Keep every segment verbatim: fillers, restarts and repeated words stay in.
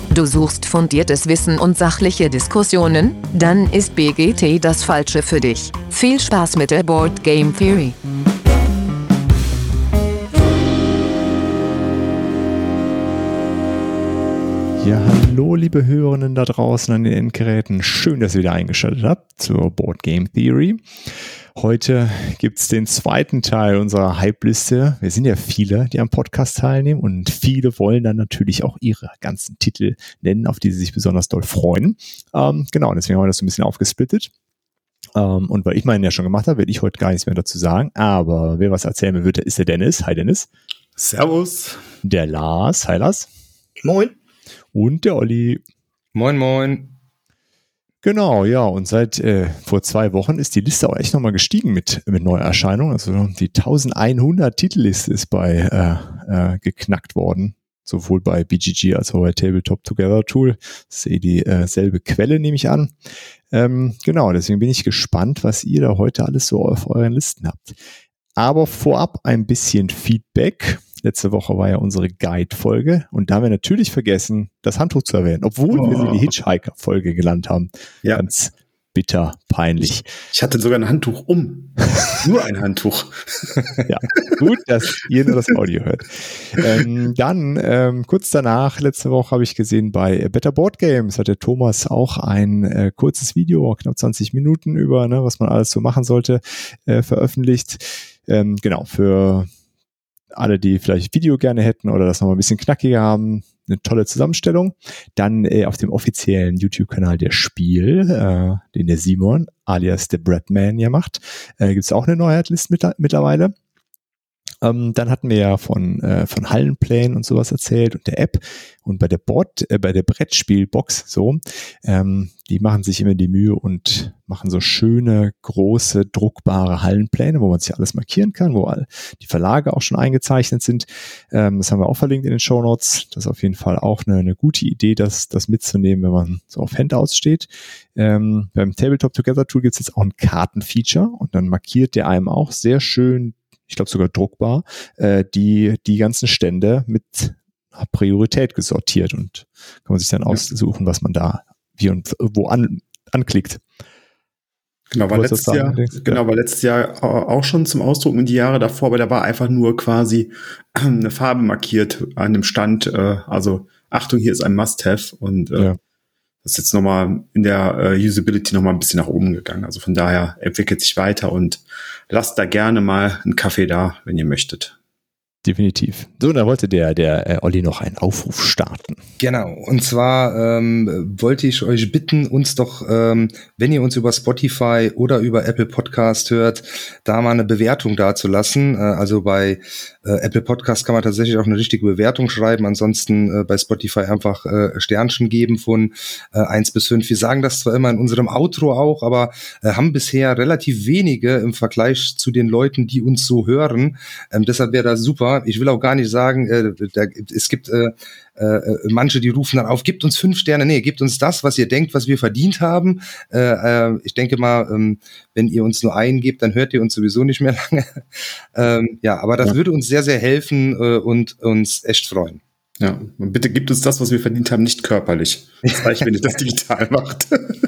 Du suchst fundiertes Wissen und sachliche Diskussionen? Dann ist B G T das Falsche für dich. Viel Spaß mit der Board Game Theory. Ja, hallo liebe Hörerinnen da draußen an den Endgeräten. Schön, dass ihr wieder eingeschaltet habt zur Board Game Theory. Heute gibt es den zweiten Teil unserer Hype-Liste. Wir sind ja viele, die am Podcast teilnehmen und viele wollen dann natürlich auch ihre ganzen Titel nennen, auf die sie sich besonders doll freuen. Ähm, genau, deswegen haben wir das so ein bisschen aufgesplittet. Ähm, und weil ich meinen ja schon gemacht habe, werde ich heute gar nichts mehr dazu sagen. Aber wer was erzählen will, wird, ist der Dennis. Hi Dennis. Servus. Der Lars. Hi Lars. Moin. Und der Olli. Moin, moin. Genau, ja, und seit äh, vor zwei Wochen ist die Liste auch echt nochmal gestiegen mit, mit Neuerscheinungen. Also die elfhundert Titelliste ist bei äh, äh, geknackt worden, sowohl bei B G G als auch bei Tabletop Together Tool. Das ist eh dieselbe äh, Quelle, nehme ich an. Ähm, genau, deswegen bin ich gespannt, was ihr da heute alles so auf euren Listen habt. Aber vorab ein bisschen Feedback. Letzte Woche war ja unsere Guide-Folge und da haben wir natürlich vergessen, das Handtuch zu erwähnen, obwohl oh. wir sie in die Hitchhiker-Folge gelandet haben. Ja. Ganz bitter, peinlich. Ich, ich hatte sogar ein Handtuch um. Nur ein Handtuch. Ja, gut, dass ihr nur das Audio hört. Ähm, dann, ähm, kurz danach, letzte Woche habe ich gesehen, bei Better Board Games hat der Thomas auch ein äh, kurzes Video, knapp zwanzig Minuten über, ne, was man alles so machen sollte, äh, veröffentlicht. Ähm, genau, für alle, die vielleicht Video gerne hätten oder das nochmal ein bisschen knackiger haben, eine tolle Zusammenstellung. Dann äh, auf dem offiziellen YouTube-Kanal der Spiel, äh, den der Simon alias der Breadman ja macht, äh, gibt es auch eine Neuheitsliste mit, mittlerweile. Ähm, dann hatten wir ja von, äh, von Hallenplänen und sowas erzählt und der App und bei der Board, äh, bei der Brettspielbox so, ähm, die machen sich immer die Mühe und machen so schöne, große, druckbare Hallenpläne, wo man sich alles markieren kann, wo all die Verlage auch schon eingezeichnet sind. Ähm, das haben wir auch verlinkt in den Shownotes. Das ist auf jeden Fall auch eine, eine gute Idee, das, das mitzunehmen, wenn man so auf Handouts steht. Ähm, beim Tabletop Together Tool gibt es jetzt auch ein Kartenfeature und dann markiert der einem auch sehr schön, ich glaube sogar druckbar, äh, die die ganzen Stände mit Priorität gesortiert und kann man sich dann aussuchen, was man da wie und wo an, anklickt. Genau, war letztes Jahr, genau, war letztes Jahr auch schon zum Ausdruck und die Jahre davor, aber da war einfach nur quasi eine Farbe markiert an dem Stand, äh, also Achtung, hier ist ein Must-Have und äh, ja. Das ist jetzt nochmal in der äh, Usability nochmal ein bisschen nach oben gegangen. Also von daher entwickelt sich weiter und lasst da gerne mal einen Kaffee da, wenn ihr möchtet. Definitiv. So, da wollte der, der äh, Olli noch einen Aufruf starten. Genau, und zwar ähm, wollte ich euch bitten, uns doch, ähm, wenn ihr uns über Spotify oder über Apple Podcast hört, da mal eine Bewertung dazulassen. Äh, also bei äh, Apple Podcast kann man tatsächlich auch eine richtige Bewertung schreiben, ansonsten äh, bei Spotify einfach äh, Sternchen geben von äh, eins bis fünf. Wir sagen das zwar immer in unserem Outro auch, aber äh, haben bisher relativ wenige im Vergleich zu den Leuten, die uns so hören. Ähm, deshalb wäre das super. Ich will auch gar nicht sagen, äh, da, es gibt äh, äh, manche, die rufen dann auf, gebt uns fünf Sterne. Nee, gebt uns das, was ihr denkt, was wir verdient haben. Äh, äh, ich denke mal, ähm, wenn ihr uns nur einen gebt, dann hört ihr uns sowieso nicht mehr lange. ähm, ja, aber das ja. würde uns sehr, sehr helfen äh, und uns echt freuen. Ja, und bitte gebt uns das, was wir verdient haben, nicht körperlich. Das reicht, wenn ihr das digital macht.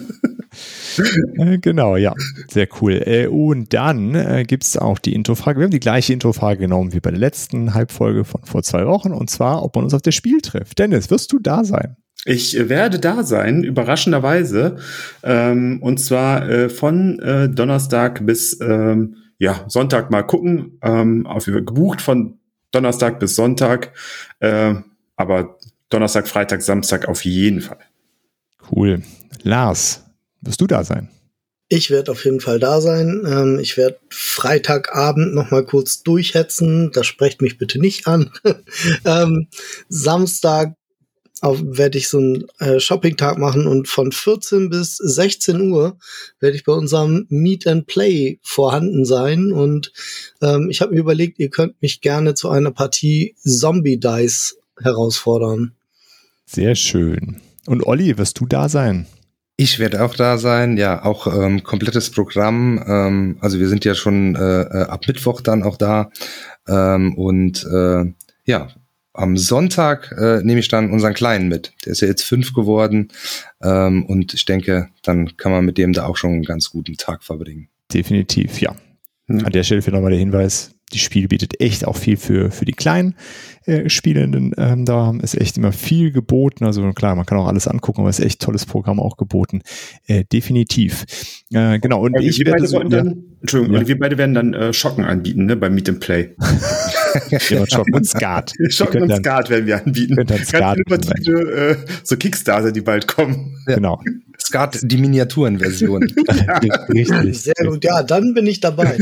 Äh, genau, ja, sehr cool. Äh, und dann äh, gibt es auch die Introfrage. Wir haben die gleiche Introfrage genommen wie bei der letzten Halbfolge von vor zwei Wochen und zwar, ob man uns auf das Spiel trifft. Dennis, wirst du da sein? Ich werde da sein, überraschenderweise, ähm, und zwar äh, von äh, Donnerstag bis ähm, ja Sonntag mal gucken, ähm, auf gebucht von Donnerstag bis Sonntag, äh, aber Donnerstag, Freitag, Samstag auf jeden Fall. Cool. Lars, wirst du da sein? Ich werde auf jeden Fall da sein. Ähm, ich werde Freitagabend noch mal kurz durchhetzen. Das sprecht mich bitte nicht an. ähm, Samstag werde ich so einen äh, Shopping-Tag machen und von vierzehn bis sechzehn Uhr werde ich bei unserem Meet and Play vorhanden sein. Und ähm, ich habe mir überlegt, ihr könnt mich gerne zu einer Partie Zombie Dice herausfordern. Sehr schön. Und Olli, wirst du da sein? Ich werde auch da sein, ja, auch ähm, komplettes Programm. Ähm, also wir sind ja schon äh, ab Mittwoch dann auch da. Ähm, und äh, ja, am Sonntag äh, nehme ich dann unseren Kleinen mit. Der ist ja jetzt fünf geworden ähm, und ich denke, dann kann man mit dem da auch schon einen ganz guten Tag verbringen. Definitiv, ja. Hm. An der Stelle für nochmal der Hinweis, die Spiel bietet echt auch viel für, für die kleinen äh, Spielenden. Ähm, da ist echt immer viel geboten. Also klar, man kann auch alles angucken, aber es ist echt tolles Programm auch geboten. Äh, definitiv. Äh, genau. Und aber ich wir werde beide so, dann, ja, Entschuldigung, ja. Und wir beide werden dann äh, Schocken anbieten, ne, beim Meet and Play. Ja, Schocken und Skat. Schocken und dann, Skat werden wir anbieten. Ganz innovative äh, so Kickstarter, die bald kommen. Ja. Genau. Skat, die Miniaturenversion. Ja. Richtig. Sehr gut, ja, dann bin ich dabei.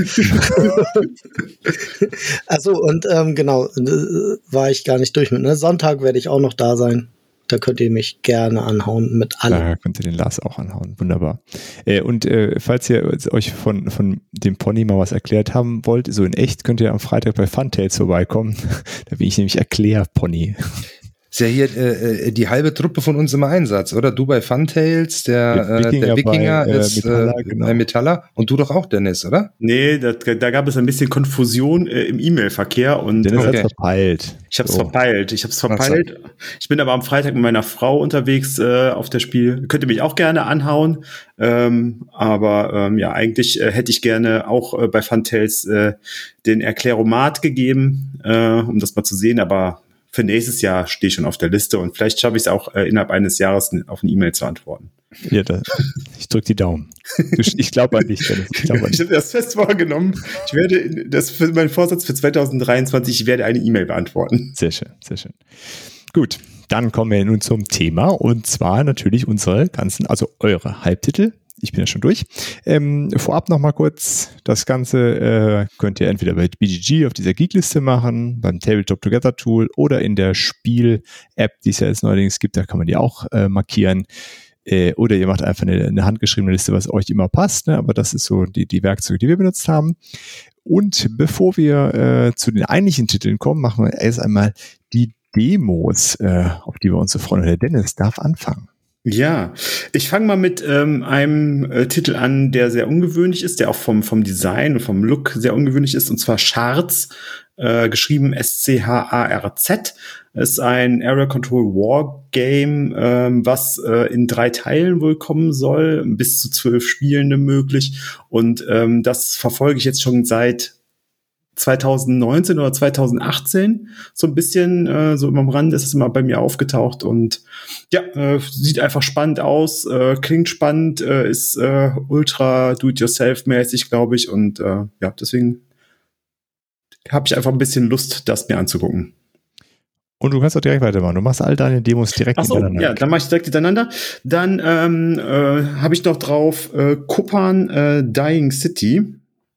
Also und ähm, genau, äh, war ich gar nicht durch mit. Ne? Sonntag werde ich auch noch da sein. Da könnt ihr mich gerne anhauen mit allem. Da könnt ihr den Lars auch anhauen. Wunderbar. Äh, und äh, falls ihr euch von, von dem Pony mal was erklärt haben wollt, so in echt, könnt ihr am Freitag bei Funtails vorbeikommen. Da bin ich nämlich Erklärpony. Ist ja hier äh, die halbe Truppe von uns im Einsatz, oder? Du bei Funtails, der Wikinger, äh, der Wikinger bei, ist äh, Metaller, genau. bei Metaller und du doch auch, Dennis, oder? Nee, da, da gab es ein bisschen Konfusion äh, im E-Mail-Verkehr. Und Dennis okay. hat's verpeilt. Ich hab's so. verpeilt. Ich hab's verpeilt. Ich bin aber am Freitag mit meiner Frau unterwegs äh, auf der Spiel. Könnt ihr mich auch gerne anhauen. Ähm, aber ähm, ja, eigentlich äh, hätte ich gerne auch äh, bei Funtails äh, den Erkläromat gegeben, äh, um das mal zu sehen, aber für nächstes Jahr stehe ich schon auf der Liste und vielleicht schaffe ich es auch äh, innerhalb eines Jahres auf eine E-Mail zu antworten. Ja, da, ich drücke die Daumen. Ich glaube an dich, Dennis. Ich, glaub an ich habe das fest vorgenommen. Ich werde, das für mein Vorsatz für zwanzig dreiundzwanzig, ich werde eine E-Mail beantworten. Sehr schön, sehr schön. Gut, dann kommen wir nun zum Thema und zwar natürlich unsere ganzen, also eure Halbtitel. Ich bin ja schon durch. Ähm, vorab noch mal kurz, das Ganze äh, könnt ihr entweder bei B G G auf dieser Geek-Liste machen, beim Tabletop Together Tool oder in der Spiel-App, die es ja jetzt neuerdings gibt, da kann man die auch äh, markieren. Äh, oder ihr macht einfach eine, eine handgeschriebene Liste, was euch immer passt, ne? Aber das ist so die, die Werkzeuge, die wir benutzt haben. Und bevor wir äh, zu den eigentlichen Titeln kommen, machen wir erst einmal die Demos, äh, auf die wir uns so freuen. Und der Dennis darf anfangen. Ja, ich fange mal mit ähm, einem äh, Titel an, der sehr ungewöhnlich ist, der auch vom vom Design und vom Look sehr ungewöhnlich ist, und zwar Shards, äh, geschrieben S C H A R Z. Ist ein Area Control War Game, ähm, was äh, in drei Teilen wohl kommen soll, bis zu zwölf Spielende möglich. Und ähm, das verfolge ich jetzt schon seit zwanzig neunzehn oder zwanzig achtzehn, so ein bisschen, äh, so immer am Rand ist es immer bei mir aufgetaucht und ja, äh, sieht einfach spannend aus, äh, klingt spannend, äh, ist äh, ultra do-it-yourself-mäßig, glaube ich, und äh, ja, deswegen habe ich einfach ein bisschen Lust, das mir anzugucken. Und du kannst auch direkt weitermachen. Du machst all deine Demos direkt Ach so, hintereinander. Ja, dann mache ich direkt hintereinander. Dann ähm, äh, habe ich noch drauf äh, Kupan äh, Dying City.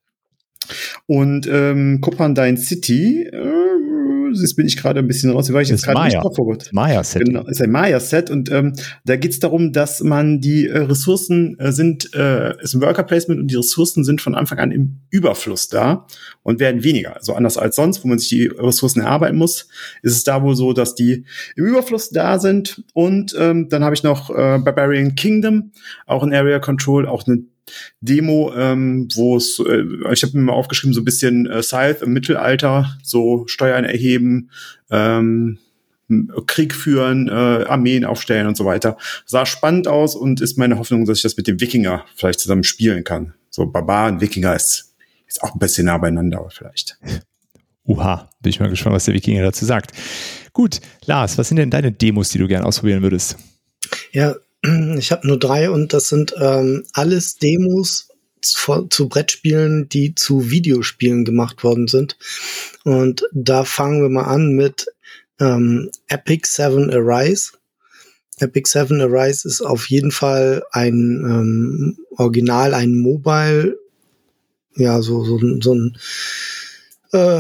Und ähm, Kupan Dying City, äh, jetzt bin ich gerade ein bisschen raus, weil ich jetzt gerade nicht drauf vorbereitet. Maya-Set. Genau, ist ein Maya-Set und ähm, da geht es darum, dass man die äh, Ressourcen äh, sind, äh, ist ein Worker-Placement und die Ressourcen sind von Anfang an im Überfluss da und werden weniger. Also anders als sonst, wo man sich die Ressourcen erarbeiten muss, ist es da wohl so, dass die im Überfluss da sind. Und ähm, dann habe ich noch äh, Barbarian Kingdom, auch in Area Control, auch eine Demo, ähm, wo es, äh, ich habe mir mal aufgeschrieben, so ein bisschen äh, Scythe im Mittelalter, so Steuern erheben, ähm, Krieg führen, äh, Armeen aufstellen und so weiter. Sah spannend aus und ist meine Hoffnung, dass ich das mit dem Wikinger vielleicht zusammen spielen kann. So Barbaren, Wikinger ist, ist auch ein bisschen nah beieinander vielleicht. Uha, bin ich mal gespannt, was der Wikinger dazu sagt. Gut, Lars, was sind denn deine Demos, die du gerne ausprobieren würdest? Ja, ich habe nur drei und das sind ähm, alles Demos zu, zu Brettspielen, die zu Videospielen gemacht worden sind. Und da fangen wir mal an mit ähm, Epic Seven Arise. Epic Seven Arise ist auf jeden Fall ein ähm, Original, ein Mobile, ja, so, so, so ein äh,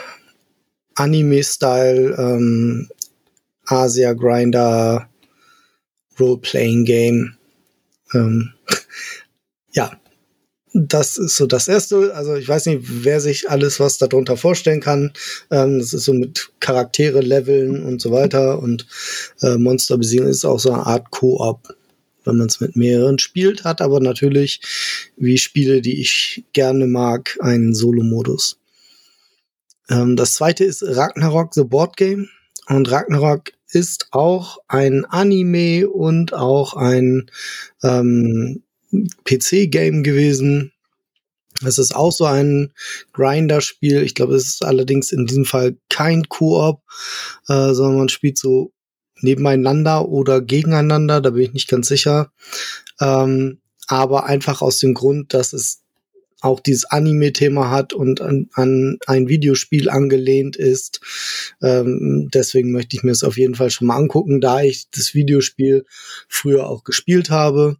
Anime-Style ähm, Asia-Grinder Role-Playing-Game. Ähm, ja, das ist so das Erste. Also ich weiß nicht, wer sich alles was darunter vorstellen kann. Ähm, das ist so mit Charaktere leveln und so weiter und äh, Monster besiegen ist auch so eine Art Koop, wenn man es mit mehreren spielt, hat aber natürlich, wie Spiele, die ich gerne mag, einen Solo-Modus. Ähm, das Zweite ist Ragnarok, the Board Game. Und Ragnarok ist auch ein Anime und auch ein ähm, P C-Game gewesen. Es ist auch so ein Grinder-Spiel. Ich glaube, es ist allerdings in diesem Fall kein Koop, äh, sondern man spielt so nebeneinander oder gegeneinander. Da bin ich nicht ganz sicher. Ähm, aber einfach aus dem Grund, dass es auch dieses Anime-Thema hat und an, an ein Videospiel angelehnt ist. Ähm, deswegen möchte ich mir es auf jeden Fall schon mal angucken, da ich das Videospiel früher auch gespielt habe.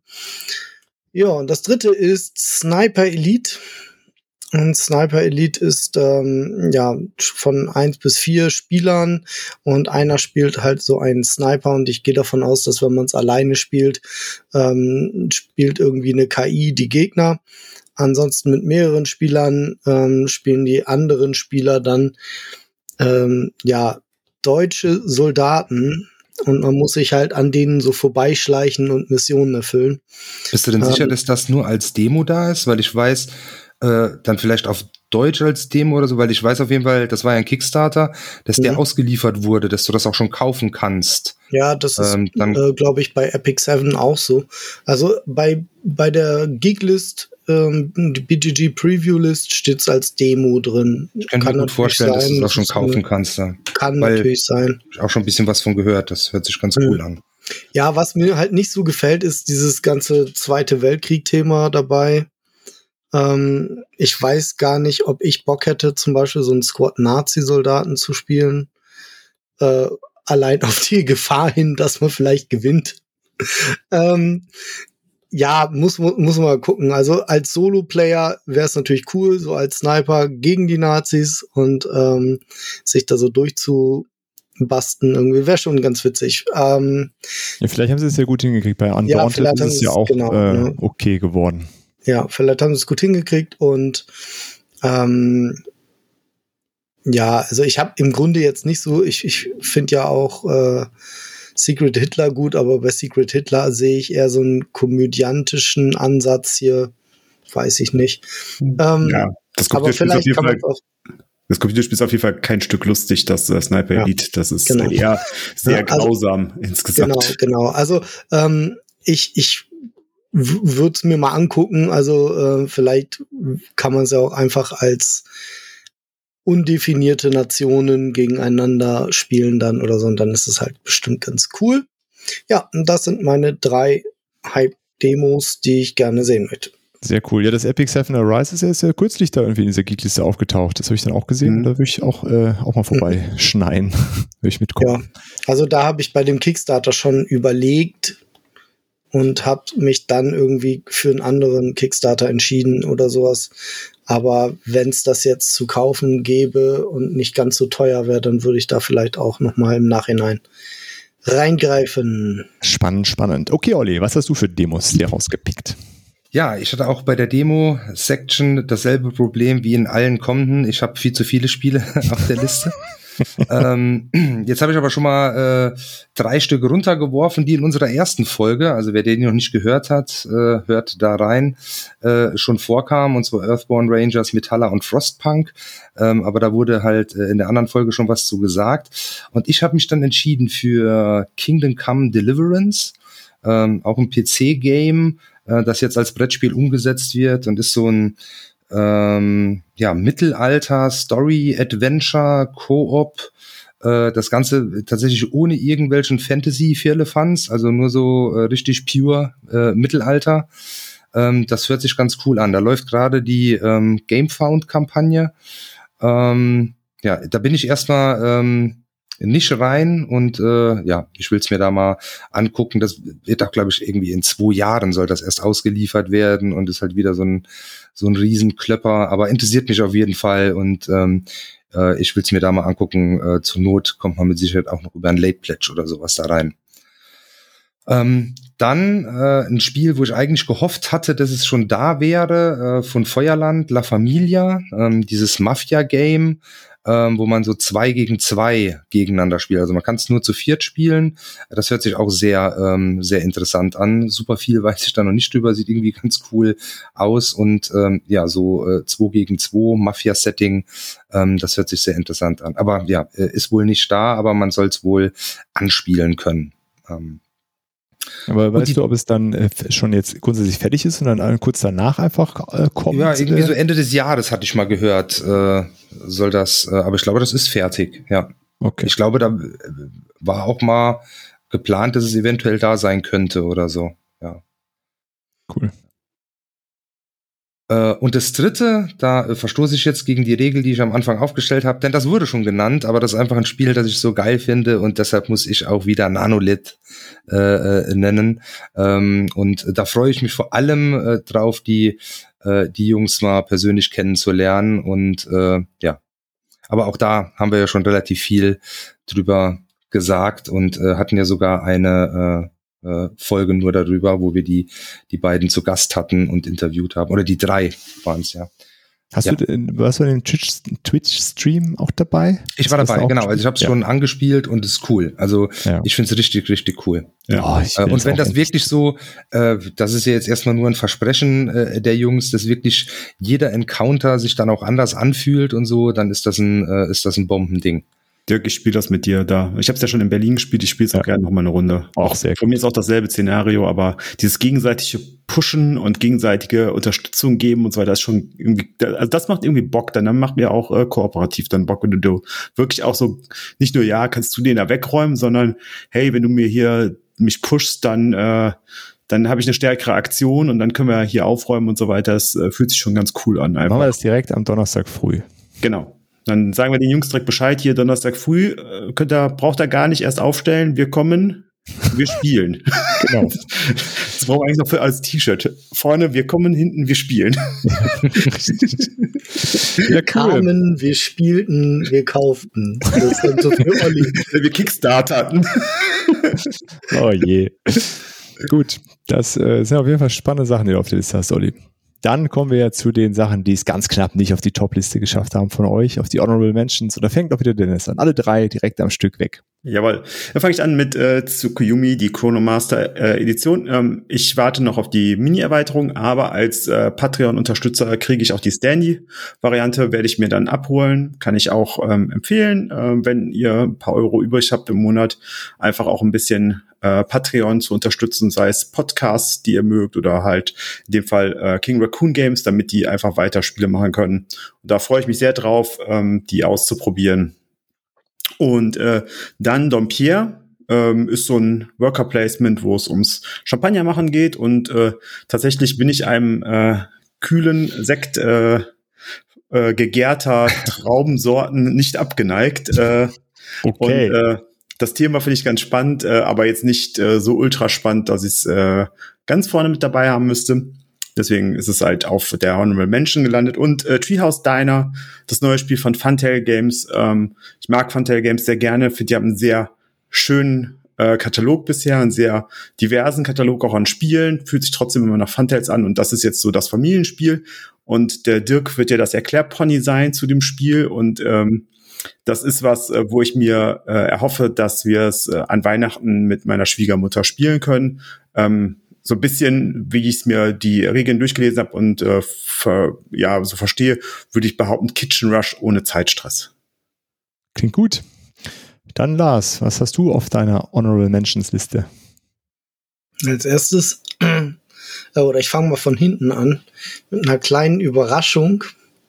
Ja, und das dritte ist Sniper Elite. Und Sniper Elite ist ähm, ja von eins bis vier Spielern und einer spielt halt so einen Sniper und ich gehe davon aus, dass wenn man es alleine spielt, ähm, spielt irgendwie eine K I die Gegner. Ansonsten mit mehreren Spielern ähm, spielen die anderen Spieler dann ähm, ja deutsche Soldaten und man muss sich halt an denen so vorbeischleichen und Missionen erfüllen. Bist du denn sicher, ähm, dass das nur als Demo da ist? Weil ich weiß, äh, dann vielleicht auf Deutsch als Demo oder so, weil ich weiß auf jeden Fall, das war ja ein Kickstarter, dass mhm. der ausgeliefert wurde, dass du das auch schon kaufen kannst. Ja, das ist, ähm, äh, glaube ich, bei Epic Seven auch so. Also bei bei der Geeklist, ähm, die B G G Preview List steht's als Demo drin. Ich kann, kann mir gut vorstellen, sein, dass du es auch schon kaufen eine, kannst. Ja. Kann weil natürlich sein. Ich auch schon ein bisschen was von gehört. Das hört sich ganz mhm. cool an. Ja, was mir halt nicht so gefällt, ist dieses ganze Zweite Weltkrieg-Thema dabei. Ähm, ich weiß gar nicht, ob ich Bock hätte, zum Beispiel so einen Squad Nazi-Soldaten zu spielen. Äh, allein auf die Gefahr hin, dass man vielleicht gewinnt. ähm, ja, muss, muss man mal gucken. Also als Solo-Player wäre es natürlich cool, so als Sniper gegen die Nazis und ähm, sich da so durchzubasten irgendwie wäre schon ganz witzig. Ähm, ja, vielleicht haben sie es ja gut hingekriegt. Bei Undaunted ja, ist es ja auch genau, äh, ne? okay geworden. Ja, vielleicht haben sie es gut hingekriegt und ähm, ja, also ich habe im Grunde jetzt nicht so, ich, ich finde ja auch äh, Secret Hitler gut, aber bei Secret Hitler sehe ich eher so einen komödiantischen Ansatz hier, weiß ich nicht. Ähm, ja, das Computerspiel ist auf jeden Fall, das Computerspiel ist auf jeden Fall kein Stück lustig, das uh, Sniper ja, Elite, das ist genau. eher sehr ja, also, grausam insgesamt. Genau, genau. Also ähm, ich, ich würde es mir mal angucken, also äh, vielleicht kann man es ja auch einfach als undefinierte Nationen gegeneinander spielen dann oder so und dann ist es halt bestimmt ganz cool. Ja, und das sind meine drei Hype-Demos, die ich gerne sehen möchte. Sehr cool. Ja, das Epic Seven Arise ist ja jetzt ja kürzlich da irgendwie in dieser Geekliste aufgetaucht. Das habe ich dann auch gesehen. Mhm. Da würde ich auch, äh, auch mal vorbeischneien. Würde ich mitkommen. Ja, also da habe ich bei dem Kickstarter schon überlegt und habe mich dann irgendwie für einen anderen Kickstarter entschieden oder sowas. Aber wenn es das jetzt zu kaufen gäbe und nicht ganz so teuer wäre, dann würde ich da vielleicht auch noch mal im Nachhinein reingreifen. Spannend, spannend. Okay, Olli, was hast du für Demos dir rausgepickt? Ja, ich hatte auch bei der Demo-Section dasselbe Problem wie in allen kommenden. Ich habe viel zu viele Spiele auf der Liste. ähm, jetzt habe ich aber schon mal äh, drei Stück runtergeworfen, die in unserer ersten Folge, also wer den noch nicht gehört hat, äh, hört da rein, äh, schon vorkamen, und zwar Earthborn Rangers, Metalla und Frostpunk. Ähm, aber da wurde halt äh, in der anderen Folge schon was zu gesagt. Und ich habe mich dann entschieden für Kingdom Come Deliverance, ähm, auch ein P C-Game, äh, das jetzt als Brettspiel umgesetzt wird und ist so ein Ähm, ja, Mittelalter, Story, Adventure, Koop, äh, das Ganze tatsächlich ohne irgendwelchen Fantasy-Firlefanz, also nur so äh, richtig pure äh, Mittelalter. Ähm, das hört sich ganz cool an. Da läuft gerade die ähm, GameFound-Kampagne. Ähm, ja, da bin ich erstmal ähm, nicht rein und äh, ja, ich will es mir da mal angucken. Das wird auch, glaube ich, irgendwie in zwei Jahren soll das erst ausgeliefert werden und ist halt wieder so ein so ein Riesenklöpper, aber interessiert mich auf jeden Fall und ähm, äh, ich will es mir da mal angucken. Äh, zur Not kommt man mit Sicherheit auch noch über ein Late Pledge oder sowas da rein. Ähm, dann äh, ein Spiel, wo ich eigentlich gehofft hatte, dass es schon da wäre, äh, von Feuerland, La Familia, ähm, dieses Mafia-Game. ähm, wo man so zwei gegen zwei gegeneinander spielt. Also man kann es nur zu viert spielen. Das hört sich auch sehr, ähm, sehr interessant an. Super viel weiß ich da noch nicht drüber, sieht irgendwie ganz cool aus und ähm, ja, so äh, zwei gegen zwei Mafia-Setting, ähm, das hört sich sehr interessant an. Aber ja, äh, ist wohl nicht da, aber man soll es wohl anspielen können. Ähm, Aber weißt die, du, ob es dann äh, schon jetzt grundsätzlich fertig ist und dann äh, kurz danach einfach äh, kommt? Ja, irgendwie so Ende des Jahres hatte ich mal gehört, äh, soll das, äh, aber ich glaube, das ist fertig, ja. Okay. Ich glaube, da war auch mal geplant, dass es eventuell da sein könnte oder so, ja. Cool. Und das dritte, da verstoße ich jetzt gegen die Regel, die ich am Anfang aufgestellt habe, denn das wurde schon genannt, aber das ist einfach ein Spiel, das ich so geil finde und deshalb muss ich auch wieder Nanolith äh, nennen. Ähm, und da freue ich mich vor allem äh, drauf, die äh, die Jungs mal persönlich kennenzulernen und äh, ja. Aber auch da haben wir ja schon relativ viel drüber gesagt und äh, hatten ja sogar eine äh, Folge nur darüber, wo wir die die beiden zu Gast hatten und interviewt haben. Oder die drei waren es, ja. Hast ja. du, warst du in dem Twitch-Stream auch dabei? Ich war dabei, genau. Also ich habe es ja. schon angespielt und es ist cool. Also ja. ich finde es richtig, richtig cool. Ja, äh, und wenn das wirklich so, äh, das ist ja jetzt erstmal nur ein Versprechen äh, der Jungs, dass wirklich jeder Encounter sich dann auch anders anfühlt und so, dann ist das ein, äh, ist das ein Bombending. Dirk, ich spiele das mit dir da. Ich habe es ja schon in Berlin gespielt, ich spiele es auch ja. gerne noch mal eine Runde. Auch sehr Für mich ist auch dasselbe Szenario, aber dieses gegenseitige Pushen und gegenseitige Unterstützung geben und so weiter ist schon irgendwie, also das macht irgendwie Bock, dann macht mir auch äh, kooperativ dann Bock, wenn du wirklich auch so, nicht nur, ja, kannst du den da wegräumen, sondern hey, wenn du mir hier mich pushst, dann äh, dann habe ich eine stärkere Aktion und dann können wir hier aufräumen und so weiter. Das äh, fühlt sich schon ganz cool an. Einfach. Machen wir das direkt am Donnerstag früh. Genau. Dann sagen wir den Jungs direkt Bescheid, hier Donnerstag früh, könnt ihr, braucht ihr gar nicht erst aufstellen, wir kommen, wir spielen. Genau. Das brauchen wir eigentlich noch für als T-Shirt. Vorne, wir kommen, hinten, wir spielen. Wir kamen, wir spielten, wir kauften. Das ist dann so für Olli. Wir kickstarterten. Oh je. Gut, das äh, sind auf jeden Fall spannende Sachen, die du auf der Liste hast, Olli. Dann kommen wir ja zu den Sachen, die es ganz knapp nicht auf die Top-Liste geschafft haben von euch, auf die Honorable Mentions. Und da fängt auch wieder Dennis an. Alle drei direkt am Stück weg. Jawohl. Dann fange ich an mit äh, Tsukuyomi, die Chronomaster äh, Edition. Ähm, ich warte noch auf die Mini-Erweiterung, aber als äh, Patreon-Unterstützer kriege ich auch die Standy-Variante, werde ich mir dann abholen. Kann ich auch ähm, empfehlen, äh, wenn ihr ein paar Euro übrig habt im Monat, einfach auch ein bisschen äh, Patreon zu unterstützen, sei es Podcasts, die ihr mögt, oder halt in dem Fall äh, King Raccoon Games, damit die einfach weiter Spiele machen können. Und da freue ich mich sehr drauf, ähm, die auszuprobieren. Und äh, dann Dompierre ähm, ist so ein Worker-Placement, wo es ums Champagner machen geht. Und äh, tatsächlich bin ich einem äh, kühlen Sekt äh, äh, gegärter Traubensorten nicht abgeneigt. Äh, okay. Und äh, das Thema finde ich ganz spannend, äh, aber jetzt nicht äh, so ultra spannend, dass ich es äh, ganz vorne mit dabei haben müsste. Deswegen ist es halt auf der Honorable Mention gelandet. Und äh, Treehouse Diner, das neue Spiel von Funtail Games. Ähm, ich mag Funtail Games sehr gerne. Finde, die haben einen sehr schönen äh, Katalog bisher, einen sehr diversen Katalog auch an Spielen. Fühlt sich trotzdem immer nach Funtails an. Und das ist jetzt so das Familienspiel. Und der Dirk wird ja das Erklärpony sein zu dem Spiel. Und ähm, das ist was, äh, wo ich mir äh, erhoffe, dass wir es äh, an Weihnachten mit meiner Schwiegermutter spielen können. Ähm, so ein bisschen, wie ich es mir die Regeln durchgelesen habe und äh, ver, ja so verstehe, würde ich behaupten, Kitchen Rush ohne Zeitstress. Klingt gut. Dann Lars, was hast du auf deiner Honorable Mentions Liste? Als erstes, äh, oder ich fange mal von hinten an, mit einer kleinen Überraschung.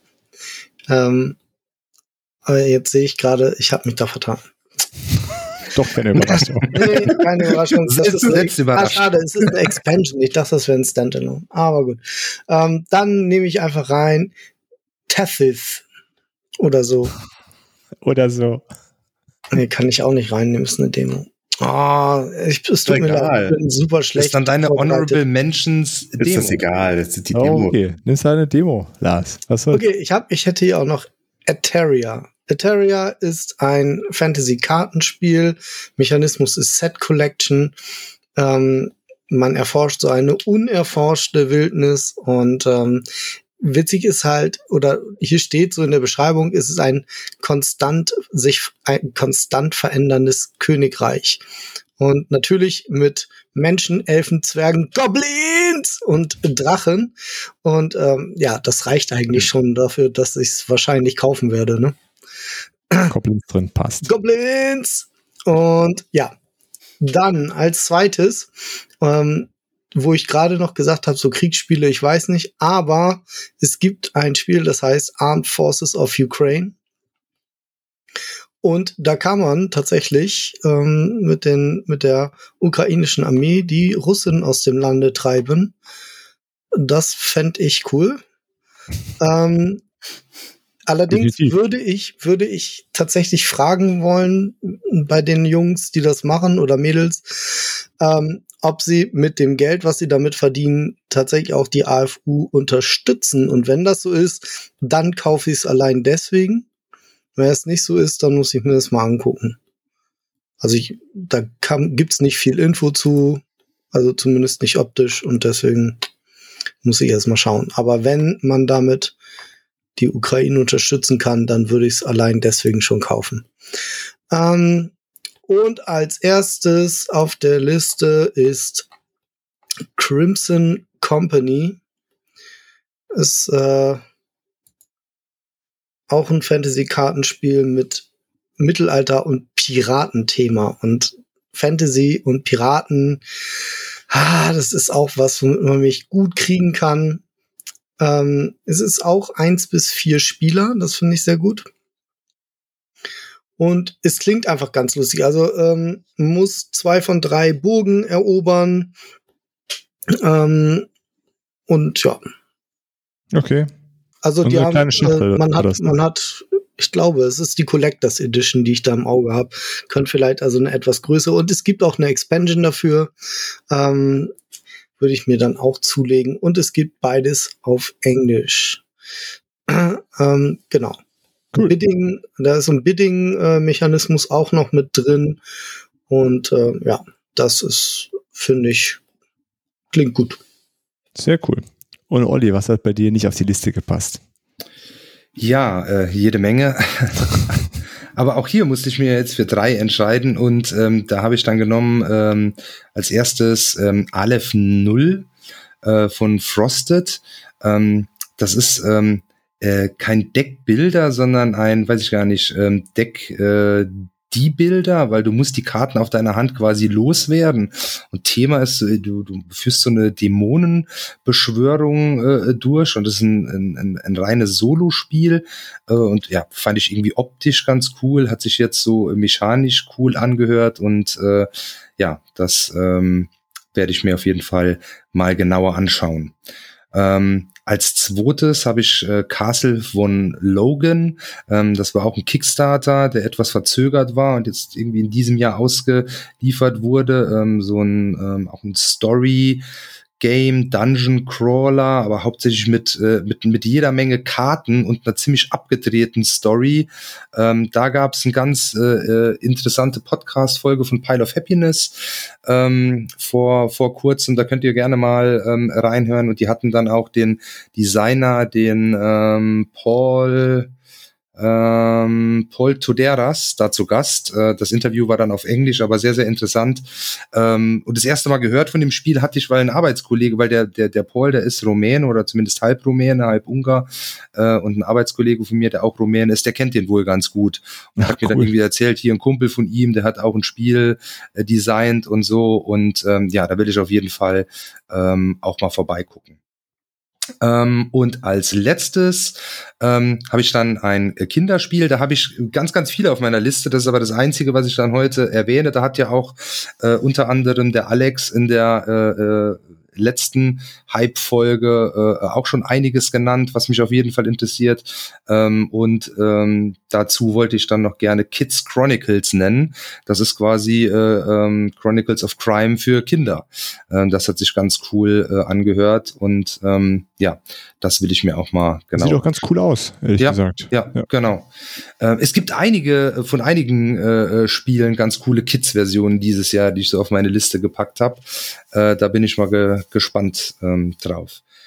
Ähm, aber jetzt sehe ich gerade, ich habe mich da vertan. Doch keine Überraschung. Nee, keine Überraschung. Das ist selbst überrascht. Ah, schade, es ist eine Expansion. Ich dachte, das wäre ein Standalone. Aber gut. Ähm, dann nehme ich einfach rein Tethys oder so. Oder so. Nee, kann ich auch nicht reinnehmen, ist eine Demo. Ah, oh, es tut egal. mir leid, ich bin super schlecht. Ist dann deine Honorable Mentions Demo? Ist das egal, das ist die Demo. Oh, okay, nimm halt eine Demo, Lars. Was soll's? Okay, ich, hab, ich hätte hier auch noch Eteria. Eteria ist ein Fantasy-Kartenspiel. Mechanismus ist Set Collection. Ähm, man erforscht so eine unerforschte Wildnis und ähm, witzig ist halt, oder hier steht so in der Beschreibung, es ist ein konstant sich ein konstant veränderndes Königreich. Und natürlich mit Menschen, Elfen, Zwergen, Goblins und Drachen. Und ähm, ja, das reicht eigentlich schon dafür, dass ich es wahrscheinlich kaufen werde. Ne? Goblins drin, passt. Goblins! Und ja, dann als zweites, ähm, wo ich gerade noch gesagt habe, so Kriegsspiele, ich weiß nicht, aber es gibt ein Spiel, das heißt Armed Forces of Ukraine. Und da kann man tatsächlich ähm, mit den mit der ukrainischen Armee die Russen aus dem Lande treiben. Das fände ich cool. ähm, allerdings Definitiv. würde ich würde ich tatsächlich fragen wollen bei den Jungs, die das machen oder Mädels, ähm, ob sie mit dem Geld, was sie damit verdienen, tatsächlich auch die AfU unterstützen. Und wenn das so ist, dann kaufe ich es allein deswegen. Wenn es nicht so ist, dann muss ich mir das mal angucken. Also ich, da kann, gibt's nicht viel Info zu, also zumindest nicht optisch, und deswegen muss ich erst mal schauen. Aber wenn man damit die Ukraine unterstützen kann, dann würde ich es allein deswegen schon kaufen. Ähm, und als erstes auf der Liste ist Crimson Company. Ist äh, auch ein Fantasy-Kartenspiel mit Mittelalter- und Piratenthema. Und Fantasy und Piraten, ah, das ist auch was, womit man mich gut kriegen kann. Ähm, es ist auch eins bis vier Spieler, das finde ich sehr gut. Und es klingt einfach ganz lustig. Also ähm, man muss zwei von drei Burgen erobern. Ähm, und ja. Okay. Also und die haben, kleine Schachtel, äh, man hat, das, man hat, ich glaube, es ist die Collectors Edition, die ich da im Auge habe. Könnte vielleicht also eine etwas größere. Und es gibt auch eine Expansion dafür. Ähm, würde ich mir dann auch zulegen. Und es gibt beides auf Englisch. ähm, genau. Cool. Bidding, da ist ein Bidding-Mechanismus auch noch mit drin. Und äh, ja, das ist, finde ich, klingt gut. Sehr cool. Und Olli, was hat bei dir nicht auf die Liste gepasst? Ja, äh, jede Menge. Aber auch hier musste ich mir jetzt für drei entscheiden und ähm, da habe ich dann genommen ähm, als erstes ähm, Aleph null äh, von Frosted. Ähm, das ist ähm, äh, kein Deckbilder, sondern ein, weiß ich gar nicht, ähm, Deck äh, die Bilder, weil du musst die Karten auf deiner Hand quasi loswerden. Und Thema ist, du, du führst so eine Dämonenbeschwörung äh, durch und das ist ein, ein, ein reines Solospiel. Äh, und ja, fand ich irgendwie optisch ganz cool, hat sich jetzt so mechanisch cool angehört und äh, ja, das ähm, werde ich mir auf jeden Fall mal genauer anschauen. Ähm, als zweites habe ich äh, Castle von Logan. Ähm, das war auch ein Kickstarter, der etwas verzögert war und jetzt irgendwie in diesem Jahr ausgeliefert wurde. Ähm, so ein ähm, auch ein Story Game, Dungeon Crawler, aber hauptsächlich mit äh, mit mit jeder Menge Karten und einer ziemlich abgedrehten Story. Ähm, da gab es eine ganz äh, interessante Podcast-Folge von Pile of Happiness ähm, vor vor kurzem. Da könnt ihr gerne mal ähm, reinhören. Und die hatten dann auch den Designer, den ähm, Paul Ähm, Paul Toderas da zu Gast. Äh, das Interview war dann auf Englisch, aber sehr, sehr interessant. Ähm, und das erste Mal gehört von dem Spiel hatte ich, weil ein Arbeitskollege, weil der der der Paul, der ist Rumäne oder zumindest halb Rumäne, halb Ungar. Äh, und ein Arbeitskollege von mir, der auch Rumäne ist, der kennt den wohl ganz gut. Und Ach, hat mir cool. dann irgendwie erzählt, hier ein Kumpel von ihm, der hat auch ein Spiel äh, designt und so. Und ähm, ja, da will ich auf jeden Fall ähm, auch mal vorbeigucken. Ähm, und als letztes ähm, habe ich dann ein Kinderspiel, da habe ich ganz, ganz viele auf meiner Liste, das ist aber das Einzige, was ich dann heute erwähne. Da hat ja auch äh, unter anderem der Alex in der äh, äh, letzten Hype-Folge äh, auch schon einiges genannt, was mich auf jeden Fall interessiert. Ähm, und ähm, dazu wollte ich dann noch gerne Kids Chronicles nennen. Das ist quasi äh, ähm, Chronicles of Crime für Kinder. Ähm, das hat sich ganz cool äh, angehört und ähm, ja, das will ich mir auch mal genau. Sieht auch ganz cool aus, ehrlich ja, gesagt. Ja, ja, genau. Äh, es gibt einige, von einigen äh, Spielen ganz coole Kids-Versionen dieses Jahr, die ich so auf meine Liste gepackt habe. Äh, da bin ich mal ge- gespannt ähm, drauf.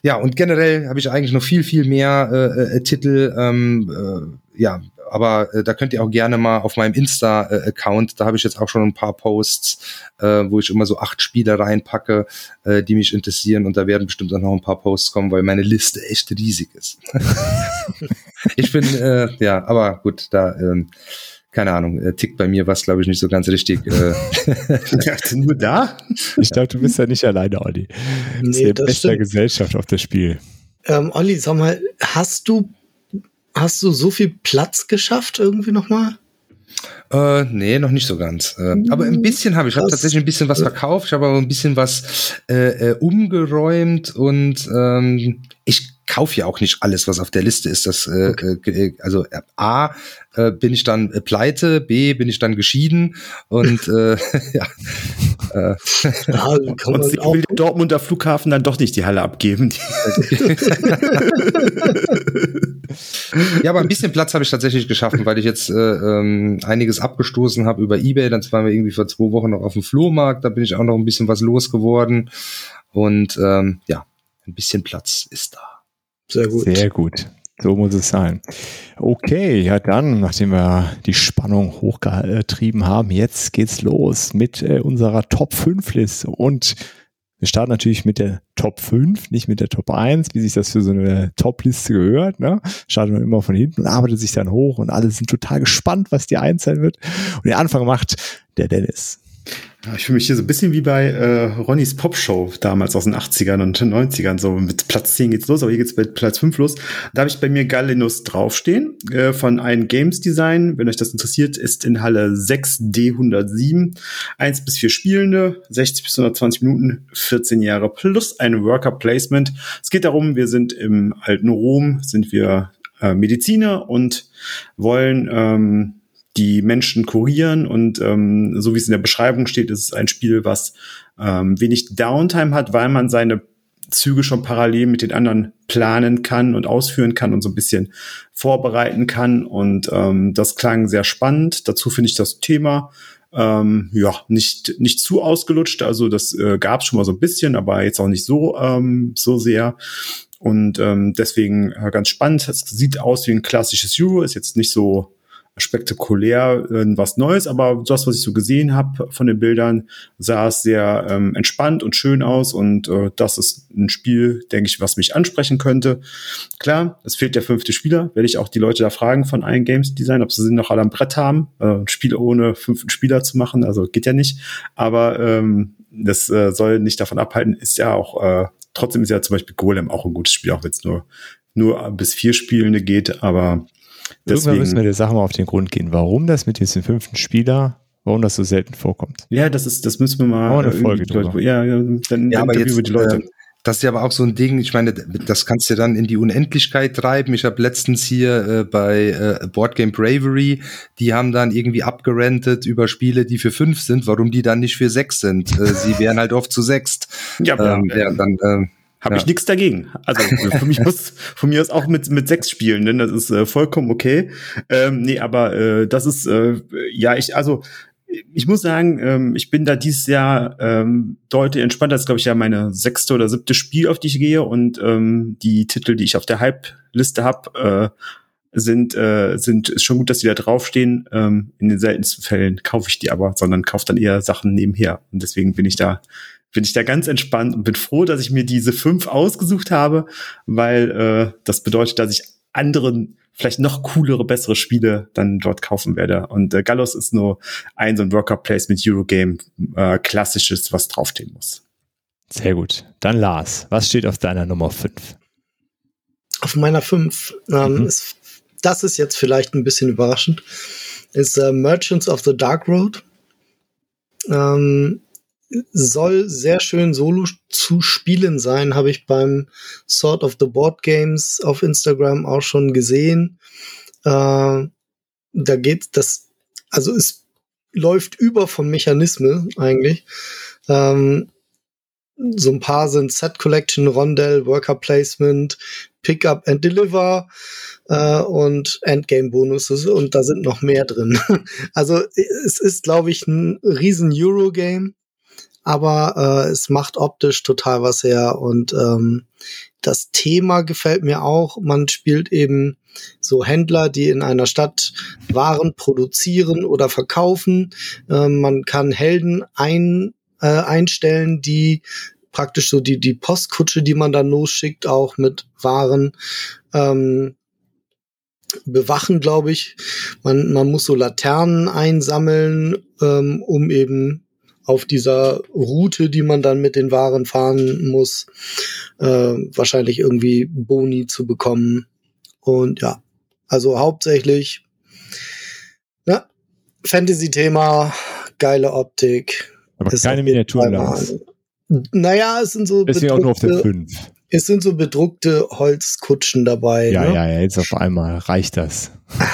ja, und generell habe ich eigentlich noch viel, viel mehr äh, äh, Titel, ähm, äh, ja, aber äh, da könnt ihr auch gerne mal auf meinem Insta-Account, da habe ich jetzt auch schon ein paar Posts, äh, wo ich immer so acht Spiele reinpacke, äh, die mich interessieren, und da werden bestimmt auch noch ein paar Posts kommen, weil meine Liste echt riesig ist. Ich bin, äh, ja, aber gut, da, ähm, keine Ahnung, äh, tickt bei mir was, glaube ich, nicht so ganz richtig. Äh. Ja, nur da? Ich glaube, du bist ja nicht alleine, Olli. Du bist Nee, der das beste stimmt. Gesellschaft auf das Spiel. Ähm, Olli, sag mal, hast du, hast du so viel Platz geschafft irgendwie nochmal? Äh, nee, noch nicht so ganz. Äh, aber ein bisschen habe ich. Ich habe Krass. tatsächlich ein bisschen was verkauft. Ich habe aber ein bisschen was äh, äh, umgeräumt, und ähm, ich kaufe ja auch nicht alles, was auf der Liste ist. Das, äh, Okay. äh, also äh, A, äh, bin ich dann äh, pleite, B, bin ich dann geschieden, und äh, ja. Äh, Ja, kann Und man sie auch. will der Dortmunder Flughafen dann doch nicht die Halle abgeben. Ja, aber ein bisschen Platz habe ich tatsächlich geschaffen, weil ich jetzt äh, ähm, einiges abgestoßen habe über eBay. Dann waren wir irgendwie vor zwei Wochen noch auf dem Flohmarkt. Da bin ich auch noch ein bisschen was losgeworden. Und ähm, ja, ein bisschen Platz ist da. Sehr gut. Sehr gut. So muss es sein. Okay, ja dann, nachdem wir die Spannung hochgetrieben haben, jetzt geht's los mit äh, unserer Top fünf Liste. Und wir starten natürlich mit der Top fünf, nicht mit der Top eins, wie sich das für so eine Top-Liste gehört. Ne? Startet man immer von hinten und arbeitet sich dann hoch, und alle sind total gespannt, was die eins sein wird. Und den Anfang macht der Dennis. Ja, ich fühle mich hier so ein bisschen wie bei äh, Ronnys Popshow damals aus den achtzigern und neunzigern. So mit Platz zehn geht's los, aber hier geht's bei Platz fünf los. Da habe ich bei mir Galenus draufstehen äh, von Ein Games Design. Wenn euch das interessiert, ist in Halle sechs D hundertsieben. eins bis vier Spielende, sechzig bis hundertzwanzig Minuten, vierzehn Jahre plus ein Worker Placement. Es geht darum, wir sind im alten Rom, sind wir äh, Mediziner und wollen ähm, die Menschen kurieren, und ähm, so wie es in der Beschreibung steht, ist es ein Spiel, was ähm, wenig Downtime hat, weil man seine Züge schon parallel mit den anderen planen kann und ausführen kann und so ein bisschen vorbereiten kann, und ähm, das klang sehr spannend. Dazu finde ich das Thema ähm, ja nicht nicht zu ausgelutscht, also das äh, gab es schon mal so ein bisschen, aber jetzt auch nicht so ähm, so sehr. Und ähm, deswegen äh, ganz spannend. Es sieht aus wie ein klassisches Euro, ist jetzt nicht so spektakulär äh, was Neues, aber das, was ich so gesehen habe von den Bildern, sah es sehr ähm, entspannt und schön aus, und äh, das ist ein Spiel, denke ich, was mich ansprechen könnte. Klar, es fehlt der fünfte Spieler, werde ich auch die Leute da fragen von Ein Games Design, ob sie noch alle am Brett haben, äh, ein Spiel ohne fünften Spieler zu machen, also geht ja nicht, aber ähm, das äh, soll nicht davon abhalten, ist ja auch, äh, trotzdem ist ja zum Beispiel Golem auch ein gutes Spiel, auch wenn es nur, nur bis vier Spielende geht, aber Deswegen deswegen müssen wir der Sache mal auf den Grund gehen, warum das mit diesem fünften Spieler, warum das so selten vorkommt. Ja, das ist, das müssen wir mal. Oh, eine Folge Leute, drüber. ja, ja, dann Ja, aber interviewen jetzt, wir die Leute. äh, das ist ja aber auch so ein Ding, ich meine, das kannst du dann in die Unendlichkeit treiben. Ich habe letztens hier äh, bei äh, Boardgame Bravery, die haben dann irgendwie abgerentet über Spiele, die für fünf sind, warum die dann nicht für sechs sind. Äh, sie wären halt oft zu sechst. Ja, ähm, ja, ja, dann äh, habe ja. ich nichts dagegen. Also für mich muss von mir aus auch mit mit sechs spielen, denn das ist äh, vollkommen okay. Ähm, nee, aber äh, das ist äh, ja ich also ich muss sagen, ähm, ich bin da dieses Jahr ähm, deutlich entspannter. Das ist, glaube ich, ja meine sechste oder siebte Spiel, auf die ich gehe, und ähm, die Titel, die ich auf der Hype-Liste habe, äh, sind äh, sind ist schon gut, dass die da draufstehen. Ähm, in den seltensten Fällen kaufe ich die aber, sondern kaufe dann eher Sachen nebenher, und deswegen bin ich da bin ich da ganz entspannt und bin froh, dass ich mir diese fünf ausgesucht habe, weil äh, das bedeutet, dass ich anderen vielleicht noch coolere, bessere Spiele dann dort kaufen werde. Und äh, Gallos ist nur ein so ein Worker Placement Eurogame, äh, klassisches, was draufstehen muss. Sehr gut. Dann Lars, was steht auf deiner Nummer fünf? Auf meiner fünf, ähm, Mhm. ist, das ist jetzt vielleicht ein bisschen überraschend, ist äh, Merchants of the Dark Road. Ähm, soll sehr schön solo zu spielen sein, habe ich beim Sword of the Board Games auf Instagram auch schon gesehen. Äh, da geht das, also es läuft über vom Mechanismen eigentlich. Ähm, so ein paar sind Set Collection, Rondell, Worker Placement, Pick Up and Deliver äh, und Endgame Bonuses, und da sind noch mehr drin. Also es ist, glaube ich, ein riesen Eurogame. aber äh, es macht optisch total was her und ähm, das Thema gefällt mir auch. Man spielt eben so Händler, die in einer Stadt Waren produzieren oder verkaufen. Ähm, man kann Helden ein, äh, einstellen, die praktisch so die, die Postkutsche, die man dann losschickt, auch mit Waren ähm, bewachen, glaube ich. Man, man muss so Laternen einsammeln, ähm, um eben auf dieser Route, die man dann mit den Waren fahren muss, äh, wahrscheinlich irgendwie Boni zu bekommen. Und ja, also hauptsächlich ne, Fantasy-Thema, geile Optik. Aber keine Miniaturen da. Naja, es sind so deswegen auch nur auf der fünf. Es sind so bedruckte Holzkutschen dabei. Ja, ne? ja, ja, jetzt auf einmal reicht das.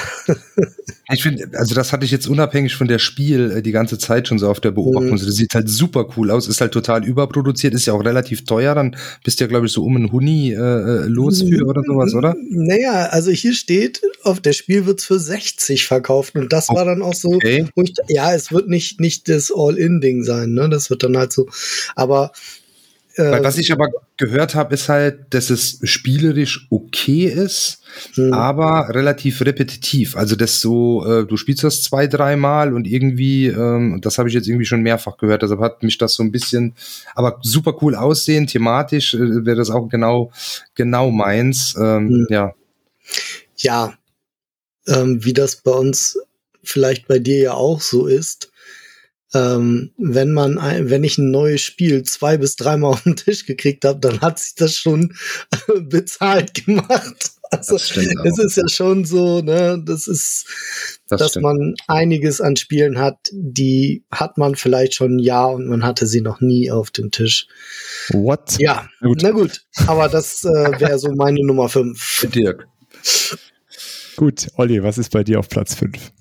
Ich finde, also das hatte ich jetzt unabhängig von der Spiel äh, die ganze Zeit schon so auf der Beobachtung. Mhm. Das sieht halt super cool aus, ist halt total überproduziert, ist ja auch relativ teuer. Dann bist du ja, glaube ich, so um einen Huni äh, los für oder sowas, oder? Naja, also hier steht, auf der Spiel wird's für sechzig verkauft und das okay. war dann auch so, wo ich, ja, es wird nicht, nicht das All-In-Ding sein, ne? Das wird dann halt so, aber Weil was ich aber gehört habe, ist halt, dass es spielerisch okay ist, hm. aber relativ repetitiv. Also das so, äh, du spielst das zwei, dreimal und irgendwie, ähm, das habe ich jetzt irgendwie schon mehrfach gehört, deshalb hat mich das so ein bisschen, aber super cool aussehen, thematisch äh, wäre das auch genau, genau meins. Ähm, hm. Ja, ja ähm, wie das bei uns vielleicht bei dir ja auch so ist. Ähm, wenn man, ein, wenn ich ein neues Spiel zwei bis dreimal auf den Tisch gekriegt habe, dann hat sich das schon bezahlt gemacht. Also das es ist ja schon so, ne, das ist, das dass stimmt. man einiges an Spielen hat, die hat man vielleicht schon ein Jahr und man hatte sie noch nie auf dem Tisch. What? Ja, na gut, na gut aber das äh, wäre so meine Nummer fünf. Dirk. Gut, Olli, was ist bei dir auf Platz fünf?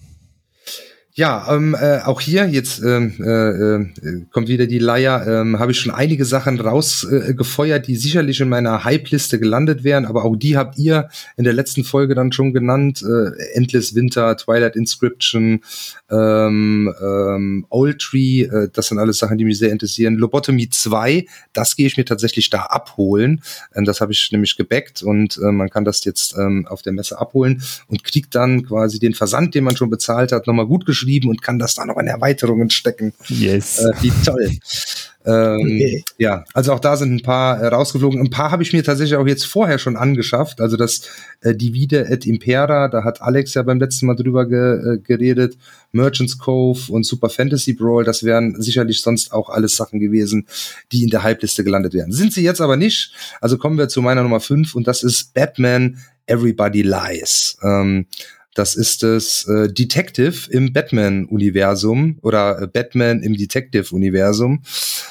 Ja, ähm, äh, auch hier, jetzt ähm, äh, kommt wieder die Leier, ähm, habe ich schon einige Sachen rausgefeuert, äh, die sicherlich in meiner Hype-Liste gelandet wären, aber auch die habt ihr in der letzten Folge dann schon genannt, äh, Endless Winter, Twilight Inscription, ähm, ähm, Old Tree, äh, das sind alles Sachen, die mich sehr interessieren. Lobotomy zwei, das gehe ich mir tatsächlich da abholen, ähm, das habe ich nämlich gebackt und äh, man kann das jetzt ähm, auf der Messe abholen und kriegt dann quasi den Versand, den man schon bezahlt hat, nochmal gut geschrieben und kann das dann noch in Erweiterungen stecken. Yes. Äh, wie toll. ähm, okay. Ja, also auch da sind ein paar äh, rausgeflogen. Ein paar habe ich mir tatsächlich auch jetzt vorher schon angeschafft. Also das äh, Divide et Impera, da hat Alex ja beim letzten Mal drüber ge, äh, geredet. Merchant's Cove und Super Fantasy Brawl, das wären sicherlich sonst auch alles Sachen gewesen, die in der Hype-Liste gelandet wären. Sind sie jetzt aber nicht. Also kommen wir zu meiner Nummer fünf und das ist Batman Everybody Lies. Ähm, Das ist das äh, Detective im Batman-Universum oder äh, Batman im Detective-Universum.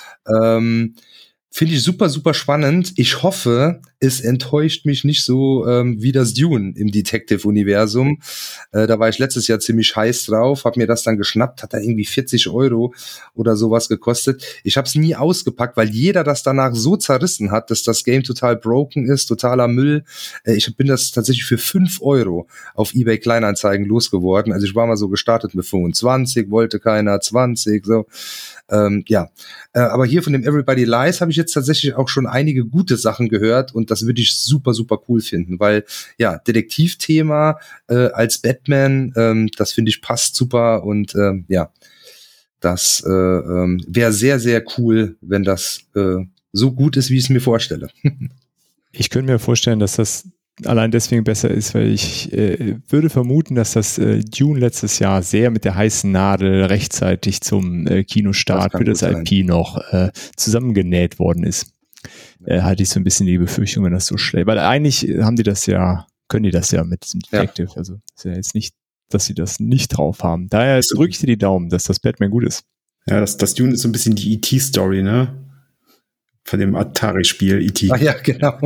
Ähm, Finde ich super, super spannend. Ich hoffe, es enttäuscht mich nicht so ähm, wie das Dune im Detective-Universum. Äh, da war ich letztes Jahr ziemlich heiß drauf, habe mir das dann geschnappt, hat da irgendwie vierzig Euro oder sowas gekostet. Ich habe es nie ausgepackt, weil jeder das danach so zerrissen hat, dass das Game total broken ist, totaler Müll. Äh, ich bin das tatsächlich für fünf Euro auf eBay Kleinanzeigen losgeworden. Also ich war mal so gestartet mit fünfundzwanzig, wollte keiner, zwanzig, so. Ähm, ja, äh, aber hier von dem Everybody Lies habe ich jetzt tatsächlich auch schon einige gute Sachen gehört und das würde ich super, super cool finden, weil ja, Detektivthema äh, als Batman, ähm, das finde ich passt super und ähm, ja, das äh, ähm, wäre sehr, sehr cool, wenn das äh, so gut ist, wie ich es mir vorstelle. Ich könnte mir vorstellen, dass das allein deswegen besser ist, weil ich äh, würde vermuten, dass das äh, Dune letztes Jahr sehr mit der heißen Nadel rechtzeitig zum äh, Kinostart für das I P noch äh, zusammengenäht worden ist. Äh, hatte ich so ein bisschen die Befürchtung, wenn das so schlecht, weil eigentlich haben die das ja, können die das ja mit diesem Detective, ja. Also ist ja jetzt nicht, dass sie das nicht drauf haben. Daher drücke ich dir die Daumen, dass das Batman gut ist. Ja, das, das Dune ist so ein bisschen die E T-Story, ne? Von dem Atari-Spiel E T. Ah ja, genau.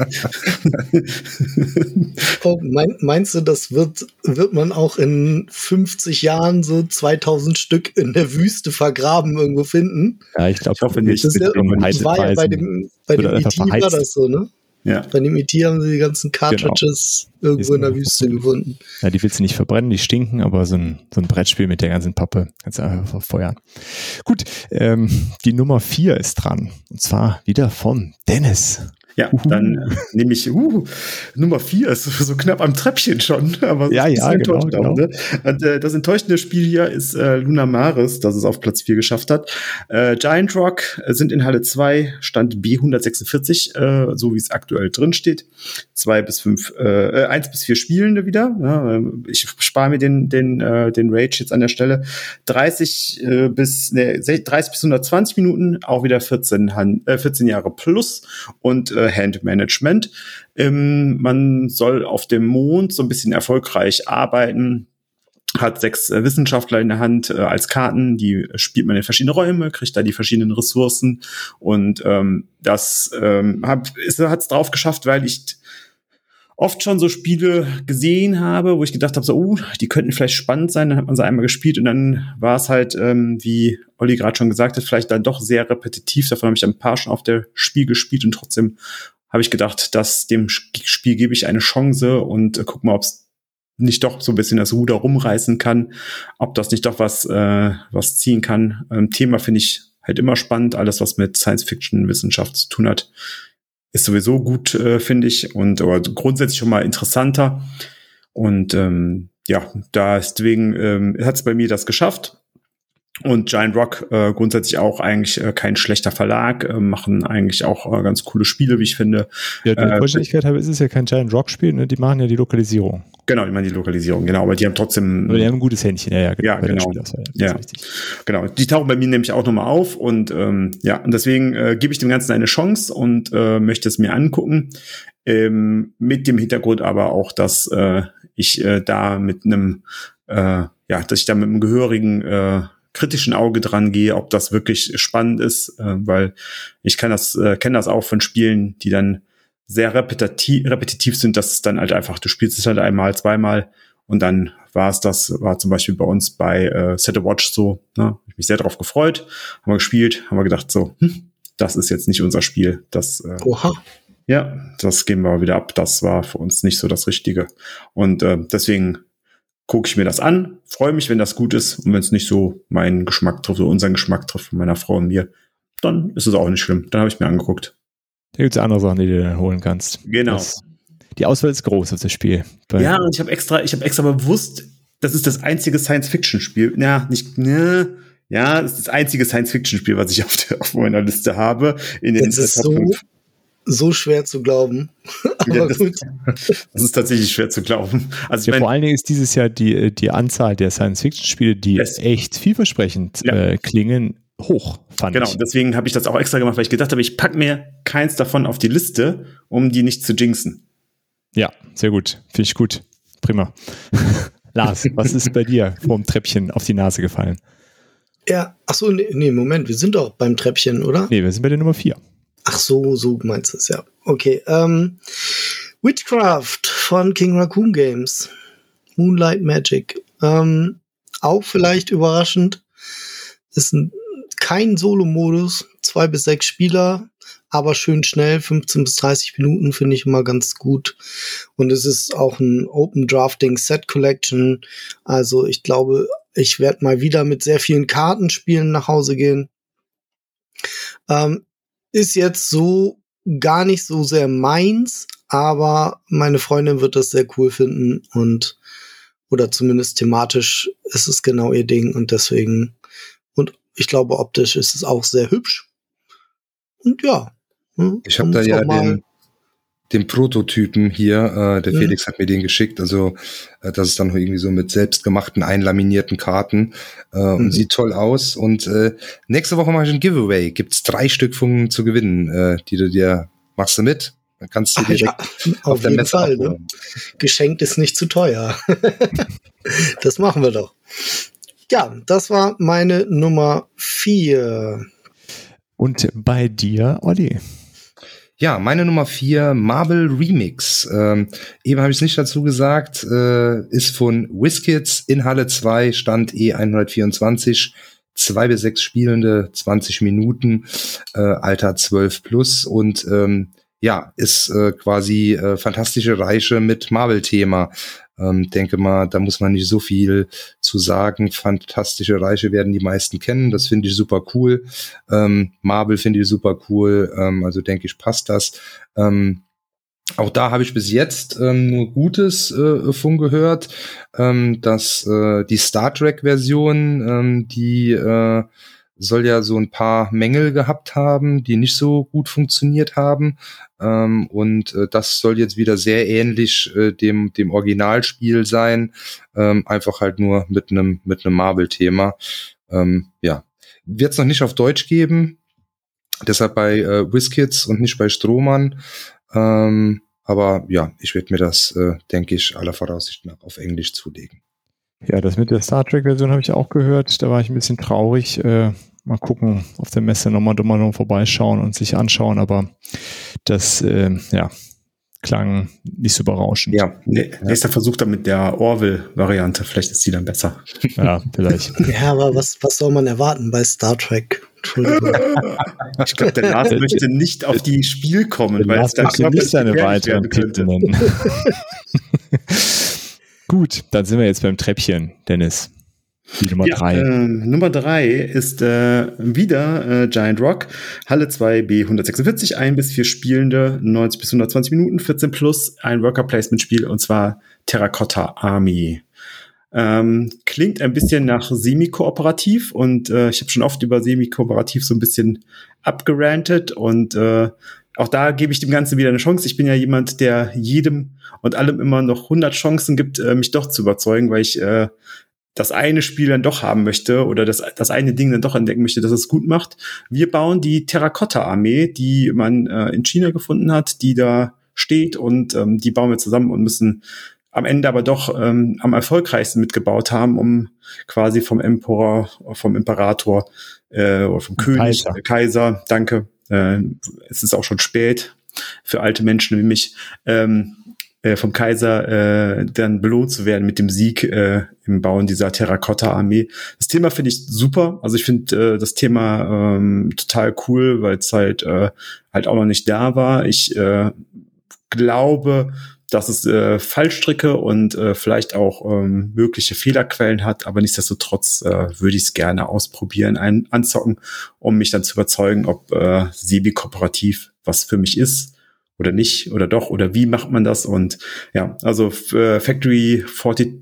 Oh, mein, meinst du, das wird, wird man auch in fünfzig Jahren so zweitausend Stück in der Wüste vergraben irgendwo finden? Ja, ich glaube, ich hoffe nicht. Das ja, war ja bei dem, bei dem E T war das so, ne? Ja. Bei dem E T haben sie die ganzen Cartridges genau. irgendwo in der Wüste gefunden. Ja, die willst du nicht verbrennen, die stinken, aber so ein, so ein Brettspiel mit der ganzen Pappe kannst du einfach verfeuern. Gut, ähm, die Nummer vier ist dran. Und zwar wieder von Dennis. Ja, Uhu. Dann äh, nehme ich uh, Nummer vier, ist so knapp am Treppchen schon. Aber ja, ja, genau, genau. Auch, ne? Und, äh, das enttäuschende Spiel hier ist äh, Luna Maris, das es auf Platz vier geschafft hat. Äh, Giant Rock äh, sind in Halle zwei, Stand B hundertsechsundvierzig, äh, so wie es aktuell drin steht. Zwei bis fünf, äh, eins bis vier Spielende wieder. Ja, ich spare mir den, den, äh, den Rage jetzt an der Stelle. dreißig äh, bis, ne, dreißig bis hundertzwanzig Minuten, auch wieder vierzehn, Han- äh, vierzehn Jahre plus und äh, Handmanagement. Ähm, man soll auf dem Mond so ein bisschen erfolgreich arbeiten, hat sechs äh, Wissenschaftler in der Hand äh, als Karten, die spielt man in verschiedene Räume, kriegt da die verschiedenen Ressourcen und ähm, das ähm, hat es drauf geschafft, weil ich oft schon so Spiele gesehen habe, wo ich gedacht habe, so, uh, die könnten vielleicht spannend sein, dann hat man sie einmal gespielt und dann war es halt, ähm, wie Olli gerade schon gesagt hat, vielleicht dann doch sehr repetitiv. Davon habe ich ein paar schon auf der Spiel gespielt und trotzdem habe ich gedacht, dass dem Spiel gebe ich eine Chance und äh, guck mal, ob es nicht doch so ein bisschen das Ruder rumreißen kann, ob das nicht doch was äh, was ziehen kann. Ähm, Thema finde ich halt immer spannend, alles was mit Science-Fiction-Wissenschaft zu tun hat. Ist sowieso gut, äh, finde ich, und aber grundsätzlich schon mal interessanter. Und ähm, ja, deswegen ähm, hat es bei mir das geschafft. Und Giant Rock äh, grundsätzlich auch eigentlich äh, kein schlechter Verlag, äh, machen eigentlich auch äh, ganz coole Spiele, wie ich finde. Ja, die äh, Vollständigkeit habe, ist es ja kein Giant Rock-Spiel, ne? Die machen ja die Lokalisierung. Genau, die machen die Lokalisierung, genau, aber die haben trotzdem... Aber die haben ein gutes Händchen, ja, ja, genau. Ja, genau. Ja, genau. Die tauchen bei mir nämlich auch nochmal auf und ähm, ja, und deswegen äh, gebe ich dem Ganzen eine Chance und äh, möchte es mir angucken. Ähm, mit dem Hintergrund aber auch, dass äh, ich äh, da mit einem, äh, ja, dass ich da mit einem gehörigen äh, kritischen Auge dran gehe, ob das wirklich spannend ist, äh, weil ich kann das, äh, kenne das auch von Spielen, die dann sehr repetitiv, repetitiv sind, dass es dann halt einfach, du spielst es halt einmal, zweimal und dann war es das, war zum Beispiel bei uns bei äh, Set a Watch so, ne, hab ich mich sehr drauf gefreut, haben wir gespielt, haben wir gedacht so, hm, das ist jetzt nicht unser Spiel, das äh, Oha. Ja, das geben wir wieder ab, das war für uns nicht so das Richtige und äh, deswegen gucke ich mir das an, freue mich, wenn das gut ist und wenn es nicht so meinen Geschmack trifft, so unseren Geschmack trifft von meiner Frau und mir, dann ist es auch nicht schlimm, dann habe ich mir angeguckt. Da gibt es andere Sachen, die du dann holen kannst. Genau. Das, die Auswahl ist groß auf das Spiel. Ja, und ich habe extra, ich habe extra bewusst, das ist das einzige Science-Fiction-Spiel. Ja, nicht, ne, ja, das ist das einzige Science-Fiction-Spiel, was ich auf, der, auf meiner Liste habe. In den das ist so, so schwer zu glauben. Aber ja, das, gut. Das ist tatsächlich schwer zu glauben. Also ja, ich mein, vor allen Dingen ist dieses Jahr die, die Anzahl der Science-Fiction-Spiele, die yes. echt vielversprechend ja. äh, klingen, hoch, fand genau, ich. Genau, deswegen habe ich das auch extra gemacht, weil ich gedacht habe, ich pack mir keins davon auf die Liste, um die nicht zu jinxen. Ja, sehr gut. Finde ich gut. Prima. Lars, was ist bei dir vom Treppchen auf die Nase gefallen? Ja, ach so, nee, nee, Moment, wir sind doch beim Treppchen, oder? Nee, wir sind bei der Nummer vier. Ach so, so meinst du es, ja. Okay, ähm, Witchcraft von King Raccoon Games. Moonlight Magic. Ähm, auch vielleicht überraschend. Ist ein kein Solo-Modus, zwei bis sechs Spieler, aber schön schnell, fünfzehn bis dreißig Minuten finde ich immer ganz gut. Und es ist auch ein Open Drafting Set Collection. Also ich glaube, ich werde mal wieder mit sehr vielen Kartenspielen nach Hause gehen. Ähm, ist jetzt so gar nicht so sehr meins, aber meine Freundin wird das sehr cool finden und oder zumindest thematisch ist es genau ihr Ding und deswegen und ich glaube, optisch ist es auch sehr hübsch. Und ja. Ich habe da ja den, den Prototypen hier, äh, der mhm. Felix hat mir den geschickt, also äh, das ist dann irgendwie so mit selbstgemachten, einlaminierten Karten äh, mhm. und sieht toll aus. Und äh, nächste Woche mache ich ein Giveaway. Gibt's drei Stück von zu gewinnen, äh, die du dir, machst du mit? Dann kannst du Ach, direkt ja, auf, auf der jeden Messe Fall, ne? Geschenkt ist nicht zu teuer. Das machen wir doch. Ja, das war meine Nummer vier. Und bei dir, Olli? Ja, meine Nummer vier, Marvel Remix. Ähm, eben habe ich es nicht dazu gesagt, äh, ist von WizKids in Halle zwei, Stand E hundertvierundzwanzig, zwei bis sechs Spielende, zwanzig Minuten, äh, Alter zwölf plus und ähm, ja, ist äh, quasi äh, Fantastische Reiche mit Marvel-Thema. Ähm, denke mal, da muss man nicht so viel zu sagen. Fantastische Reiche werden die meisten kennen. Das finde ich super cool. Ähm, Marvel finde ich super cool. Ähm, also denke ich, passt das. Ähm, Auch da habe ich bis jetzt ähm, nur Gutes äh, von gehört, ähm, dass äh, die Star Trek-Version, ähm, die äh, soll ja so ein paar Mängel gehabt haben, die nicht so gut funktioniert haben. Ähm, und äh, das soll jetzt wieder sehr ähnlich äh, dem dem Originalspiel sein, ähm, einfach halt nur mit einem mit einem Marvel-Thema. Ähm, ja, wird es noch nicht auf Deutsch geben, deshalb bei äh, WizKids und nicht bei Strohmann. Ähm, aber ja, ich werde mir das, äh, denke ich, aller Voraussicht nach auf Englisch zulegen. Ja, das mit der Star Trek-Version habe ich auch gehört. Da war ich ein bisschen traurig. Äh, mal gucken, auf der Messe nochmal mal noch vorbeischauen und sich anschauen. Aber das, äh, ja, klang nicht so berauschend. Ja, nee, nächster Versuch dann mit der Orville-Variante. Vielleicht ist die dann besser. Ja, vielleicht. Ja, aber was, was soll man erwarten bei Star Trek? Entschuldigung. Ich glaube, der Lars möchte nicht auf die Spiel kommen, weil Lars möchte nicht seine weiteren Titel nennen. Gut, dann sind wir jetzt beim Treppchen, Dennis. Die Nummer ja, drei. Äh, Nummer drei ist äh, wieder äh, Giant Rock, Halle zwei B hundertsechsundvierzig, ein bis vier Spielende, neunzig bis hundertzwanzig Minuten, vierzehn plus, ein Worker-Placement-Spiel und zwar Terracotta Army. Ähm, klingt ein bisschen nach semi-kooperativ und äh, ich habe schon oft über semi-kooperativ so ein bisschen abgerantet und äh, auch da gebe ich dem Ganzen wieder eine Chance. Ich bin ja jemand, der jedem und allem immer noch hundert Chancen gibt, äh, mich doch zu überzeugen, weil ich äh, das eine Spiel dann doch haben möchte oder das, das eine Ding dann doch entdecken möchte, dass es gut macht. Wir bauen die Terrakotta-Armee, die man äh, in China gefunden hat, die da steht und ähm, die bauen wir zusammen und müssen am Ende aber doch ähm, am erfolgreichsten mitgebaut haben, um quasi vom Emperor, vom Imperator äh, oder vom König, Kaiser, Kaiser danke, äh, es ist auch schon spät für alte Menschen wie mich, ähm, äh, vom Kaiser äh, dann belohnt zu werden mit dem Sieg äh, im Bauen dieser Terrakotta-Armee. Das Thema finde ich super. Also ich finde äh, das Thema ähm, total cool, weil es halt äh, halt auch noch nicht da war. Ich äh, glaube, dass es äh, Fallstricke und äh, vielleicht auch ähm, mögliche Fehlerquellen hat, aber nichtsdestotrotz äh, würde ich es gerne ausprobieren, ein, anzocken, um mich dann zu überzeugen, ob äh, semi-kooperativ was für mich ist oder nicht oder doch oder wie macht man das und ja, also äh, Factory zweiundvierzig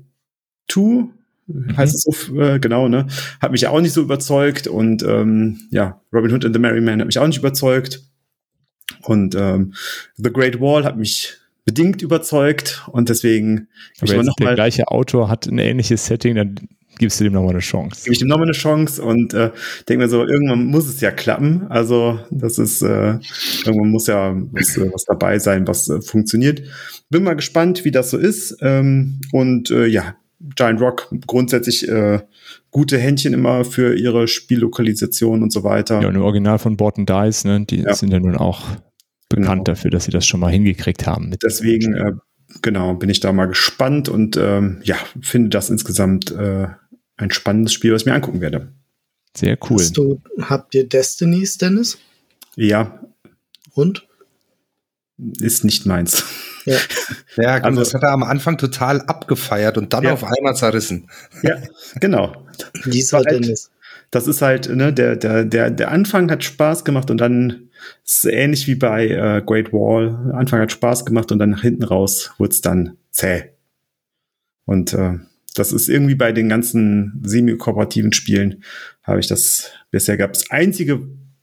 mhm. heißt es so, äh, genau, ne, hat mich auch nicht so überzeugt und ähm, ja, Robin Hood and the Merry Man hat mich auch nicht überzeugt und ähm, The Great Wall hat mich bedingt überzeugt und deswegen aber jetzt noch der mal, gleiche Autor hat ein ähnliches Setting, dann gibst du dem nochmal eine Chance. Gebe ich dem nochmal eine Chance und äh, denke mir so, irgendwann muss es ja klappen. Also das ist, äh, irgendwann muss ja was, was dabei sein, was äh, funktioniert. Bin mal gespannt, wie das so ist. Ähm, und äh, ja, Giant Rock grundsätzlich äh, gute Händchen immer für ihre Spiellokalisation und so weiter. Ja, und im Original von Board and Dice, ne, die ja. sind ja nun auch bekannt genau. dafür, dass sie das schon mal hingekriegt haben. Mit Deswegen, äh, genau, bin ich da mal gespannt und ähm, ja, finde das insgesamt äh, ein spannendes Spiel, was ich mir angucken werde. Sehr cool. Hast du, habt ihr Destinies, Dennis? Ja. Und? Ist nicht meins. Ja, ja also, das hat er am Anfang total abgefeiert und dann ja. auf einmal zerrissen. Ja, genau. Dieser halt, Dennis. Das ist halt, ne, der, der, der, der Anfang hat Spaß gemacht und dann ist ähnlich wie bei äh, Great Wall. Der Anfang hat Spaß gemacht und dann nach hinten raus wurde es dann zäh. Und äh, das ist irgendwie bei den ganzen semi-kooperativen Spielen habe ich das bisher gehabt. Das einzige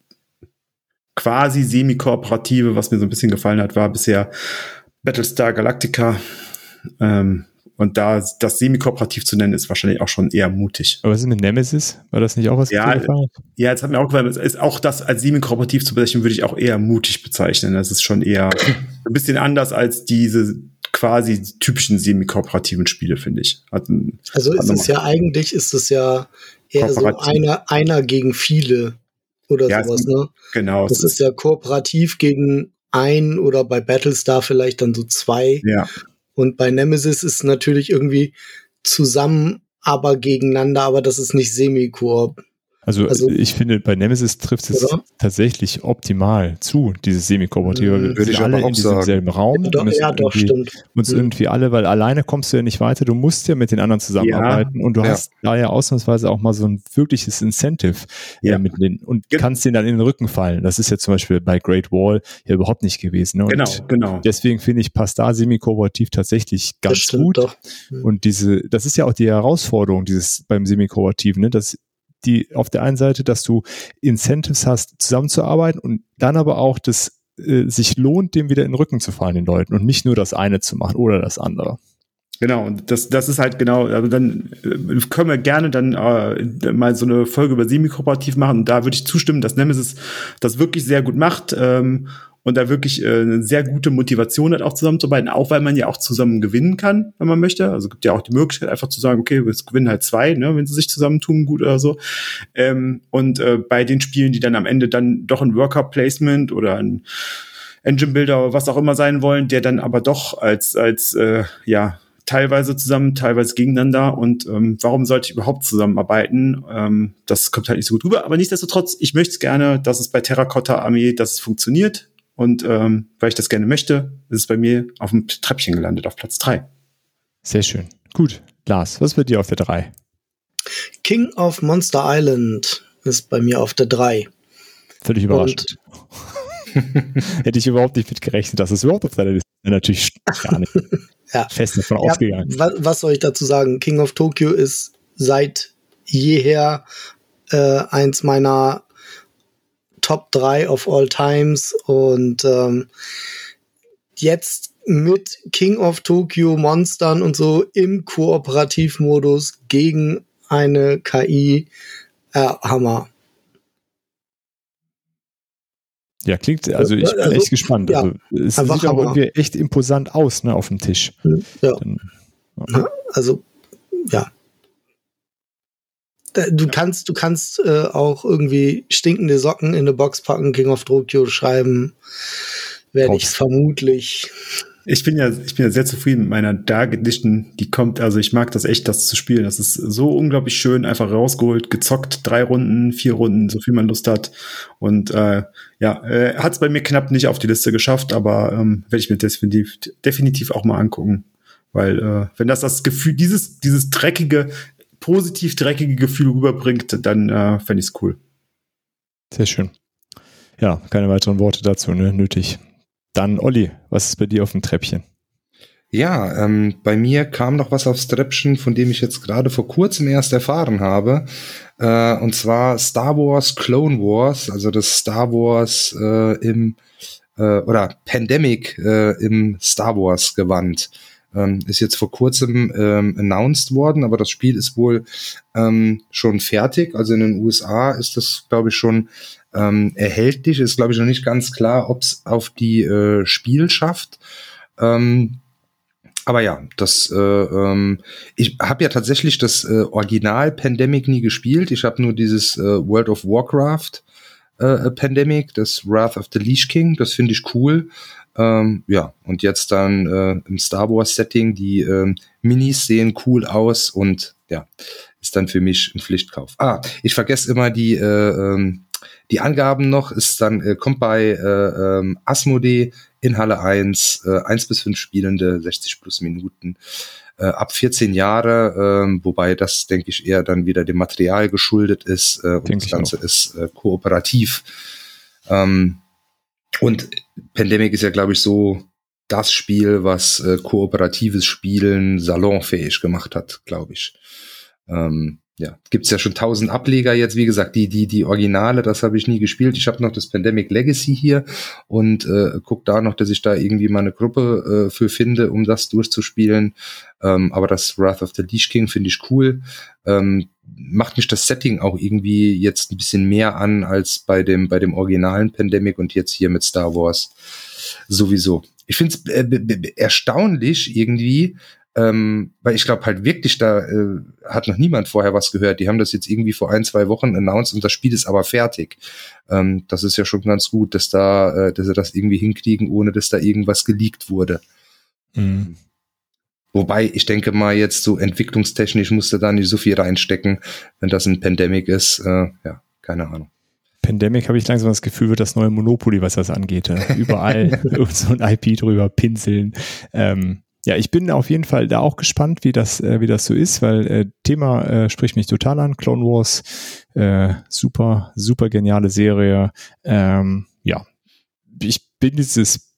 quasi semi-kooperative, was mir so ein bisschen gefallen hat, war bisher Battlestar Galactica. Ähm, und da das semi-kooperativ zu nennen, ist wahrscheinlich auch schon eher mutig. Aber was ist mit Nemesis? War das nicht auch was? Ja, ja, jetzt hat mir auch gefallen, ist auch das als semi-kooperativ zu bezeichnen, würde ich auch eher mutig bezeichnen. Das ist schon eher ein bisschen anders als diese quasi typischen semi-kooperativen Spiele, finde ich. Hat, also ist es ja eigentlich, ist es ja eher so einer, einer gegen viele oder ja, sowas, ne? Genau. Das ist, ist ja kooperativ gegen ein oder bei Battlestar vielleicht dann so zwei. Ja. Und bei Nemesis ist natürlich irgendwie zusammen, aber gegeneinander, aber das ist nicht semi-koop. Also, also ich finde, bei Nemesis trifft es oder? tatsächlich optimal zu, dieses Semi-Kooperative. Mhm. Wir Würde ich alle aber auch in diesem sagen. selben Raum. Ja, doch, ja, doch stimmt. Uns mhm. irgendwie alle, weil alleine kommst du ja nicht weiter. Du musst ja mit den anderen zusammenarbeiten. Ja. Und du ja. hast da ja ausnahmsweise auch mal so ein wirkliches Incentive ja. äh, mit denen und ja. kannst denen dann in den Rücken fallen. Das ist ja zum Beispiel bei Great Wall ja überhaupt nicht gewesen. Ne? Und genau, genau. Deswegen finde ich, passt da Semi-Kooperativ tatsächlich ganz gut. Doch. Mhm. Und diese, das ist ja auch die Herausforderung, dieses beim Semi-Kooperativen, ne? dass die auf der einen Seite, dass du Incentives hast, zusammenzuarbeiten und dann aber auch, dass äh, sich lohnt, dem wieder in den Rücken zu fallen, den Leuten und nicht nur das eine zu machen oder das andere. Genau, und das, das ist halt genau, also dann äh, können wir gerne dann äh, mal so eine Folge über Semi-Kooperativ machen und da würde ich zustimmen, dass Nemesis das wirklich sehr gut macht ähm, und da wirklich äh, eine sehr gute Motivation hat, auch zusammenzuarbeiten, auch weil man ja auch zusammen gewinnen kann, wenn man möchte. Also gibt ja auch die Möglichkeit, einfach zu sagen, okay, wir gewinnen halt zwei, ne, wenn sie sich zusammentun, gut oder so. Ähm, und äh, bei den Spielen, die dann am Ende dann doch ein Worker-Placement oder ein Engine-Builder oder was auch immer sein wollen, der dann aber doch als, als äh, ja, teilweise zusammen, teilweise gegeneinander und ähm, warum sollte ich überhaupt zusammenarbeiten? Ähm, das kommt halt nicht so gut rüber, aber nichtsdestotrotz, ich möchte es gerne, dass es bei Terracotta Armee, dass es funktioniert. Und ähm, weil ich das gerne möchte, ist es bei mir auf dem Treppchen gelandet, auf Platz drei. Sehr schön. Gut. Lars, was wird dir auf der drei? King of Monster Island ist bei mir auf der drei. Völlig überraschend. Hätte ich überhaupt nicht mit gerechnet, dass es überhaupt auf deiner Liste ist. Natürlich gar nicht. Ja. Fest davon ja, ausgegangen. Was, was soll ich dazu sagen? King of Tokyo ist seit jeher äh, eins meiner Top drei of all times und ähm, jetzt mit King of Tokyo Monstern und so im Kooperativmodus gegen eine K I, äh, Hammer. Ja, klingt, also ich bin also, echt gespannt. Ja, also, es sieht auch Hammer. Irgendwie echt imposant aus, ne, auf dem Tisch. Ja. Dann, ja. Also, ja. Du kannst, du kannst äh, auch irgendwie stinkende Socken in eine Box packen, King of Tokyo schreiben, werde ich vermutlich. Ich bin ja, ich bin ja sehr zufrieden mit meiner Dark Edition, die kommt, also ich mag das echt, das zu spielen. Das ist so unglaublich schön, einfach rausgeholt, gezockt, drei Runden, vier Runden, so viel man Lust hat. Und äh, ja, äh, hat es bei mir knapp nicht auf die Liste geschafft, aber ähm, werde ich mir definitiv, definitiv auch mal angucken. Weil äh, wenn das das Gefühl, dieses, dieses dreckige, positiv dreckige Gefühl rüberbringt, dann äh, fände ich es cool. Sehr schön. Ja, keine weiteren Worte dazu, ne? Nötig. Dann, Olli, was ist bei dir auf dem Treppchen? Ja, ähm, bei mir kam noch was aufs Treppchen, von dem ich jetzt gerade vor kurzem erst erfahren habe. Äh, und zwar Star Wars Clone Wars, also das Star Wars äh, im äh, oder Pandemic äh, im Star Wars Gewand. Ähm, ist jetzt vor kurzem ähm, announced worden, aber das Spiel ist wohl ähm, schon fertig. Also in den U S A ist das, glaube ich, schon ähm, erhältlich. Ist, glaube ich, noch nicht ganz klar, ob es auf die äh, Spiel schafft. Ähm, aber ja, das äh, ähm, ich habe ja tatsächlich das äh, Original Pandemic nie gespielt. Ich habe nur dieses äh, World of Warcraft äh, Pandemic, das Wrath of the Lich King. Das finde ich cool. Ähm, ja, und jetzt dann äh, im Star Wars Setting, die ähm, Minis sehen cool aus und ja, ist dann für mich ein Pflichtkauf. Ah, ich vergesse immer die äh, ähm, die Angaben noch, ist dann, äh, kommt bei äh, ähm, Asmodee in Halle eins, äh, eins bis fünf Spielende, sechzig plus Minuten, äh, ab vierzehn Jahre, äh, wobei das, denke ich, eher dann wieder dem Material geschuldet ist äh, und denk das Ganze auch. ist äh, kooperativ. Ähm, Und Pandemic ist ja, glaube ich, so das Spiel, was äh, kooperatives Spielen salonfähig gemacht hat, glaube ich. Ähm, ja, gibt's ja schon tausend Ableger jetzt, wie gesagt, die die die Originale, das habe ich nie gespielt. Ich habe noch das Pandemic Legacy hier und äh, guck da noch, dass ich da irgendwie mal eine Gruppe äh, für finde, um das durchzuspielen. Ähm, aber das Wrath of the Lich King finde ich cool. Ähm, macht mich das Setting auch irgendwie jetzt ein bisschen mehr an als bei dem bei dem originalen Pandemic und jetzt hier mit Star Wars sowieso. Ich finde es äh, b- b- erstaunlich irgendwie, ähm, weil ich glaube halt wirklich, da äh, hat noch niemand vorher was gehört. Die haben das jetzt irgendwie vor ein, zwei Wochen announced und das Spiel ist aber fertig. Ähm, das ist ja schon ganz gut, dass da, äh, dass sie das irgendwie hinkriegen, ohne dass da irgendwas geleakt wurde. Mhm. Wobei, ich denke mal, jetzt so entwicklungstechnisch musst du da nicht so viel reinstecken, wenn das ein Pandemic ist. Äh, ja, keine Ahnung. Pandemic habe ich langsam das Gefühl, wird das neue Monopoly, was das angeht. Überall so ein I P drüber pinseln. Ähm, ja, ich bin auf jeden Fall da auch gespannt, wie das, äh, wie das so ist, weil äh, Thema äh, spricht mich total an. Clone Wars, äh, super, super geniale Serie. Ähm, ja, ich bin dieses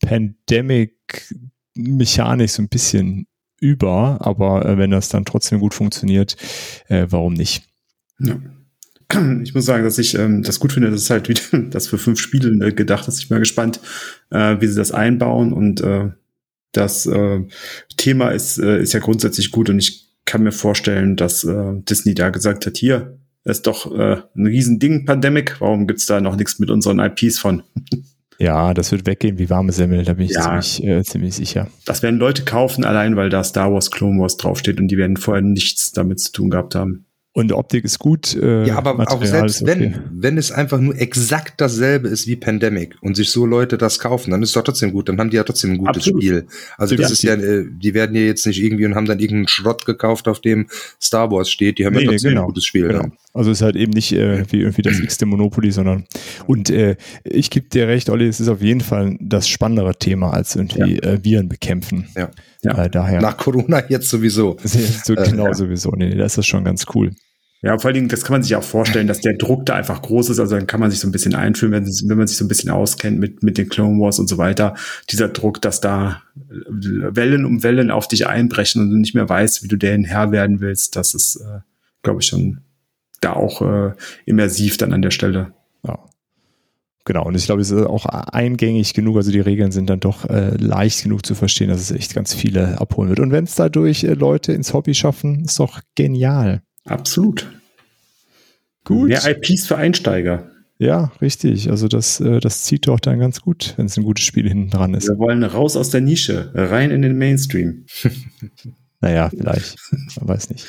Pandemic-Mechanik so ein bisschen über, aber äh, wenn das dann trotzdem gut funktioniert, äh, warum nicht? Ja. Ich muss sagen, dass ich ähm, das gut finde, dass es halt wieder das für fünf Spiele äh, gedacht ist. Ich bin mal gespannt, äh, wie sie das einbauen und äh, das äh, Thema ist, äh, ist ja grundsätzlich gut und ich kann mir vorstellen, dass äh, Disney da gesagt hat, hier, das ist doch äh, ein Riesending, Pandemic, warum gibt's da noch nichts mit unseren I Ps von? Ja, das wird weggehen wie warme Semmel, da bin ich ja, ziemlich, äh, ziemlich sicher. Das werden Leute kaufen, allein weil da Star Wars, Clone Wars draufsteht und die werden vorher nichts damit zu tun gehabt haben. Und die Optik ist gut. Äh, ja, aber Material auch selbst okay. wenn, wenn es einfach nur exakt dasselbe ist wie Pandemic und sich so Leute das kaufen, dann ist es doch trotzdem gut. Dann haben die ja trotzdem ein gutes Absolut. Spiel. Also das ja. ist ja, die werden ja jetzt nicht irgendwie und haben dann irgendeinen Schrott gekauft, auf dem Star Wars steht. Die haben nee, ja trotzdem genau. ein gutes Spiel. Genau. Also es ist halt eben nicht äh, wie irgendwie das x-te Monopoly, sondern und äh, ich gebe dir recht, Olli, es ist auf jeden Fall das spannendere Thema als irgendwie ja. äh, Viren bekämpfen. Ja. Ja. Äh, daher. Nach Corona jetzt sowieso. So, genau äh, ja. sowieso. Nee, das ist schon ganz cool. Ja, vor allen Dingen, das kann man sich auch vorstellen, dass der Druck da einfach groß ist. Also dann kann man sich so ein bisschen einfühlen, wenn, wenn man sich so ein bisschen auskennt mit, mit den Clone Wars und so weiter. Dieser Druck, dass da Wellen um Wellen auf dich einbrechen und du nicht mehr weißt, wie du deren Herr werden willst, das ist, äh, glaube ich, schon da auch äh, immersiv dann an der Stelle. Ja. Genau, und ich glaube, es ist auch eingängig genug, also die Regeln sind dann doch äh, leicht genug zu verstehen, dass es echt ganz viele abholen wird. Und wenn es dadurch äh, Leute ins Hobby schaffen, ist doch genial. Absolut. Gut. Mehr I Ps für Einsteiger. Ja, richtig. Also das, das zieht doch dann ganz gut, wenn es ein gutes Spiel hinten dran ist. Wir wollen raus aus der Nische, rein in den Mainstream. Naja, vielleicht. Man weiß nicht.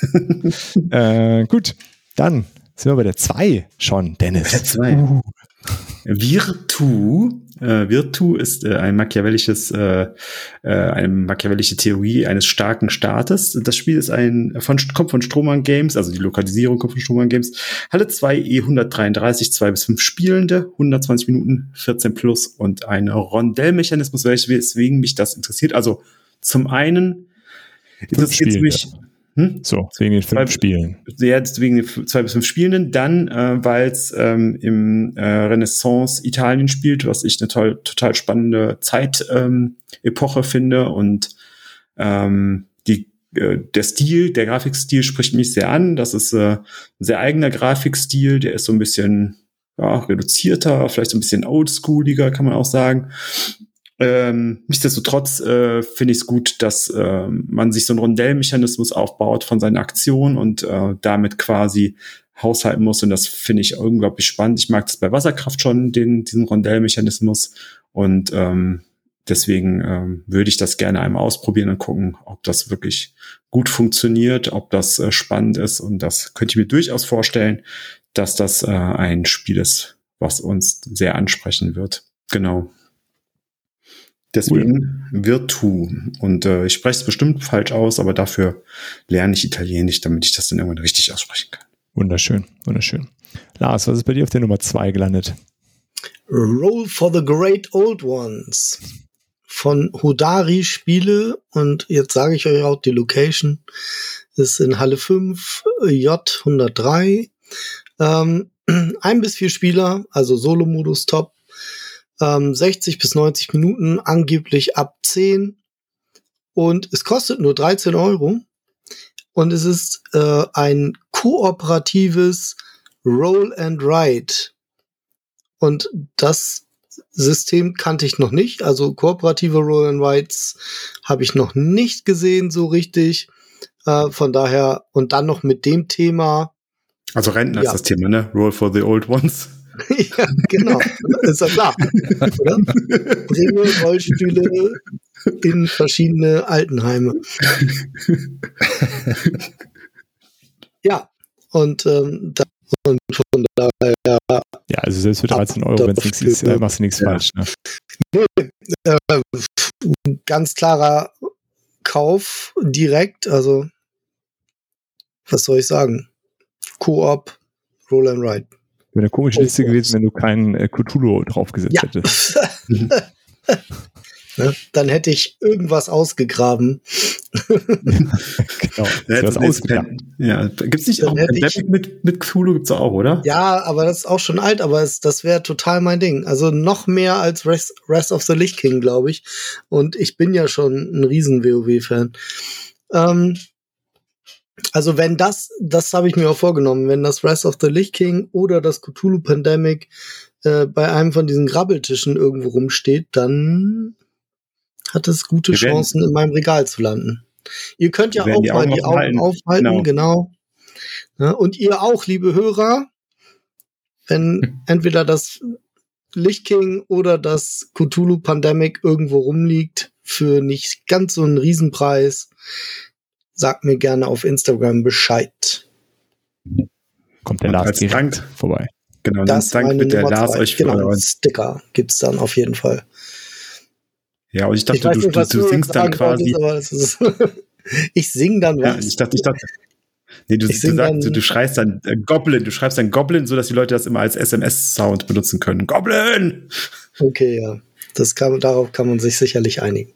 äh, gut, dann sind wir bei der zwei schon, Dennis. Der zwei. Uh. Virtu. Äh, Virtu ist äh, ein machiavellisches, äh, äh, eine machiavellische Theorie eines starken Staates. Das Spiel ist ein von kommt von Strohmann Games, also die Lokalisierung kommt von Strohmann Games. Halle zwei, E hundertdreiunddreißig, zwei bis fünf Spielende, hundertzwanzig Minuten, vierzehn plus und ein Rondellmechanismus, weswegen mich das interessiert. Also zum einen interessiert es mich. Hm? So, wegen den fünf zwei, Spielen. Ja, wegen den zwei bis fünf Spielenden. Dann, äh, weil es ähm, im äh, Renaissance Italien spielt, was ich eine toll, total spannende Zeit-Epoche ähm, finde. Und ähm, die, äh, der Stil, der Grafikstil spricht mich sehr an. Das ist äh, ein sehr eigener Grafikstil. Der ist so ein bisschen ja, reduzierter, vielleicht so ein bisschen oldschooliger, kann man auch sagen. Ähm, nichtsdestotrotz äh, finde ich es gut, dass äh, man sich so einen Rondellmechanismus aufbaut von seinen Aktionen und äh, damit quasi haushalten muss. Und das finde ich unglaublich spannend. Ich mag das bei Wasserkraft schon, den, diesen Rondellmechanismus. Und ähm, deswegen ähm, würde ich das gerne einmal ausprobieren und gucken, ob das wirklich gut funktioniert, ob das äh, spannend ist. Und das könnte ich mir durchaus vorstellen, dass das äh, ein Spiel ist, was uns sehr ansprechen wird. Genau. Deswegen cool. Virtu. Und äh, ich spreche es bestimmt falsch aus, aber dafür lerne ich Italienisch, damit ich das dann irgendwann richtig aussprechen kann. Wunderschön, wunderschön. Lars, was ist bei dir auf der Nummer zwei gelandet? Roll for the Great Old Ones von Hodari Spiele. Und jetzt sage ich euch auch, die Location ist in Halle fünf, J hundertdrei. Ähm, ein bis vier Spieler, also Solo-Modus top. sechzig bis neunzig Minuten, angeblich ab zehn. Und es kostet nur dreizehn Euro. Und es ist äh, ein kooperatives Roll and Write. Und das System kannte ich noch nicht. Also kooperative Roll and Writes habe ich noch nicht gesehen so richtig. Äh, von daher, und dann noch mit dem Thema. Also Rentner ja. ist das Thema, ne? Roll for the Old Ones. Ja, genau. Ist ja klar. Oder? Bringe Rollstühle in verschiedene Altenheime. Ja, und, ähm, da, und von daher. Ja, also selbst für dreizehn Euro, wenn es nichts ist, äh, machst du nichts ja. falsch. Ne? Nee, äh, ganz klarer Kauf direkt, also was soll ich sagen? Koop, Roll and Ride. Wäre eine komische oh, Liste gewesen, wenn du keinen äh, Cthulhu draufgesetzt ja. hättest. Ne? Dann hätte ich irgendwas ausgegraben. Genau. Das ausgedacht. Ja, gibt's nicht auch Pandemic mit, mit Cthulhu gibt's auch, oder? Ja, aber das ist auch schon alt, aber es, das wäre total mein Ding. Also noch mehr als Rest, Rest of the Lich King, glaube ich. Und ich bin ja schon ein riesen WoW-Fan. Ähm, also wenn das, das habe ich mir auch vorgenommen, wenn das Rest of the Lich King oder das Cthulhu Pandemic äh, bei einem von diesen Grabbeltischen irgendwo rumsteht, dann hat es gute Chancen, in meinem Regal zu landen. Ihr könnt ja auch die mal die Augen aufhalten, genau. genau. Ja, und ihr auch, liebe Hörer, wenn entweder das Lich King oder das Cthulhu Pandemic irgendwo rumliegt für nicht ganz so einen Riesenpreis, sagt mir gerne auf Instagram Bescheid. Kommt der Lars direkt vorbei. Genau, das Dank wird der Lars euch genau, einen Sticker gibt's dann auf jeden Fall. Ja, und ich dachte, ich du, nicht, du, du singst dann quasi. Ist, ist ich sing dann was. Ja, ich dachte, ich dachte. Nee, du, du, sagst, dann, du, du schreist dann äh, Goblin, du schreibst dann Goblin, so dass die Leute das immer als S M S-Sound benutzen können. Goblin! Okay, ja. Das kann, darauf kann man sich sicherlich einigen.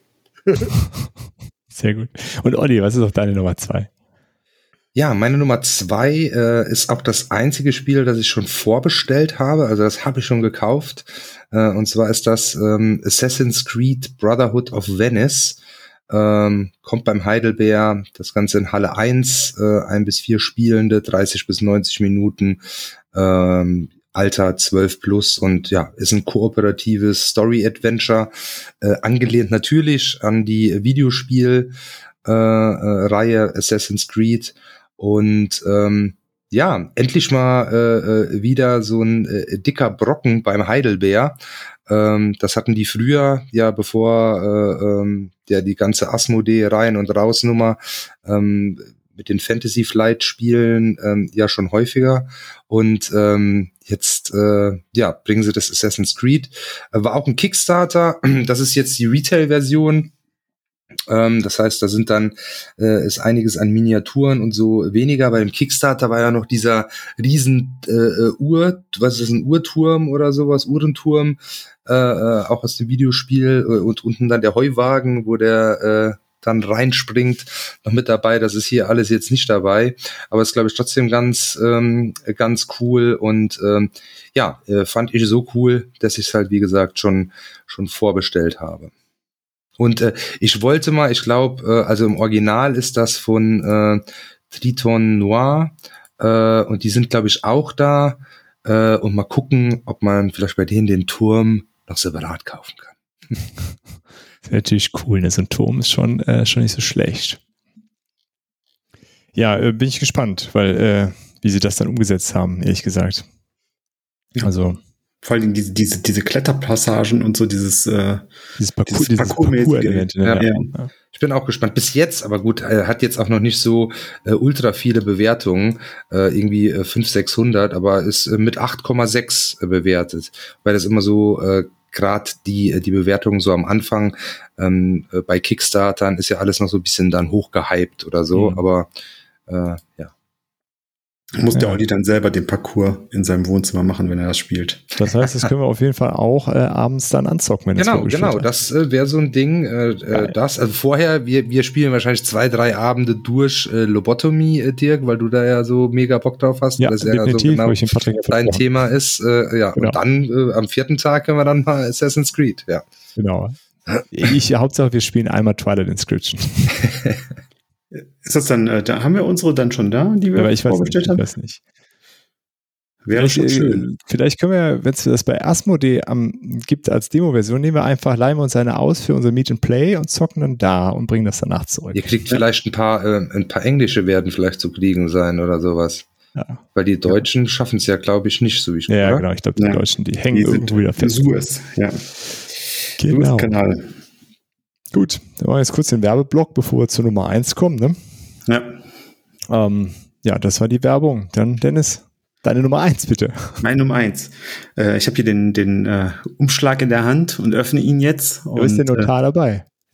Sehr gut. Und Olli, was ist auf deine Nummer zwei? Ja, meine Nummer zwei äh, ist auch das einzige Spiel, das ich schon vorbestellt habe. Also das habe ich schon gekauft. Äh, und zwar ist das ähm, Assassin's Creed Brotherhood of Venice. Ähm, kommt beim Heidelbeer, das Ganze in Halle eins, äh, ein bis vier Spielende, dreißig bis neunzig Minuten, ähm, Alter zwölf plus und ja, ist ein kooperatives Story-Adventure, äh, angelehnt natürlich an die Videospiel äh, äh, Reihe Assassin's Creed und ähm, ja, endlich mal äh, wieder so ein äh, dicker Brocken beim Heidelbeer. Ähm, das hatten die früher, ja, bevor äh, ähm, ja die ganze Asmodee rein und raus Nummer ähm, mit den Fantasy Flight Spielen ähm, ja schon häufiger und ähm, jetzt äh, ja bringen sie das Assassin's Creed. Äh, war auch ein Kickstarter. Das ist jetzt die Retail-Version. Ähm, das heißt, da sind dann äh, ist einiges an Miniaturen und so weniger. Bei dem Kickstarter war ja noch dieser riesen äh, Uhr, was ist ein Uhrturm oder sowas, Uhrenturm, äh, äh, auch aus dem Videospiel äh, und unten dann der Heuwagen, wo der äh, dann reinspringt, noch mit dabei. Das ist hier alles jetzt nicht dabei, aber ist, glaube ich, trotzdem ganz ähm, ganz cool und ähm, ja, äh, fand ich so cool, dass ich es halt, wie gesagt, schon schon vorbestellt habe. Und äh, ich wollte mal, ich glaube, äh, also im Original ist das von äh, Triton Noir äh, und die sind, glaube ich, auch da äh, und mal gucken, ob man vielleicht bei denen den Turm noch separat kaufen kann. Das wäre natürlich cool, ne? So ein Turm ist schon, äh, schon nicht so schlecht. Ja, äh, bin ich gespannt, weil äh, wie sie das dann umgesetzt haben, ehrlich gesagt. Also vor allem diese, diese, diese Kletterpassagen und so dieses, äh, dieses Parcours, dieses Parcours-Element. Ja. Ja. Ja. Ich bin auch gespannt. Bis jetzt, aber gut, äh, hat jetzt auch noch nicht so äh, ultra viele Bewertungen, äh, irgendwie äh, fünfhundert, sechshundert, aber ist äh, mit acht Komma sechs äh, bewertet, weil das immer so äh, gerade die die Bewertungen so am Anfang ähm, äh, bei Kickstartern ist ja alles noch so ein bisschen dann hochgehypt oder so, mhm. aber äh, ja. Muss ja. der Olli dann selber den Parcours in seinem Wohnzimmer machen, wenn er das spielt. Das heißt, das können wir auf jeden Fall auch äh, abends dann anzocken, wenn genau, das Genau, genau. Das äh, wäre so ein Ding. Äh, äh, das, also vorher, wir wir spielen wahrscheinlich zwei, drei Abende durch äh, Lobotomie, äh, Dirk, weil du da ja so mega Bock drauf hast. Ja, das definitiv, ja so genau wo ich den Patrick dein Thema ist. Äh, ja, genau. Und dann äh, am vierten Tag können wir dann mal Assassin's Creed. Ja, genau. Ich Hauptsache, wir spielen einmal Twilight Inscription. Ist das dann? Äh, da haben wir unsere dann schon da, die wir ja, ich vorgestellt weiß nicht, haben? Ich weiß nicht. Wäre schon schön. Vielleicht können wir, wenn es das bei Asmodee am, gibt als Demo-Version, nehmen wir einfach, leihen wir uns eine aus für unser Meet and Play und zocken dann da und bringen das danach zurück. Ihr kriegt ja. vielleicht ein paar, äh, ein paar englische werden vielleicht zu kriegen sein oder sowas. Ja. Weil die Deutschen ja. schaffen es ja, glaube ich, nicht so wie ich. Ja, oder? Genau. Ich glaube, die ja. Deutschen, die hängen die irgendwo wieder fest. Suez, ja. Genau. Suez-Kanal. Gut, dann machen wir jetzt kurz den Werbeblock, bevor wir zur Nummer eins kommen. Ne? Ja. Ähm, ja, das war die Werbung. Dann, Dennis, deine Nummer eins, bitte. Meine Nummer eins. Äh, ich habe hier den, den äh, Umschlag in der Hand und öffne ihn jetzt. Du bist der Notar äh, dabei.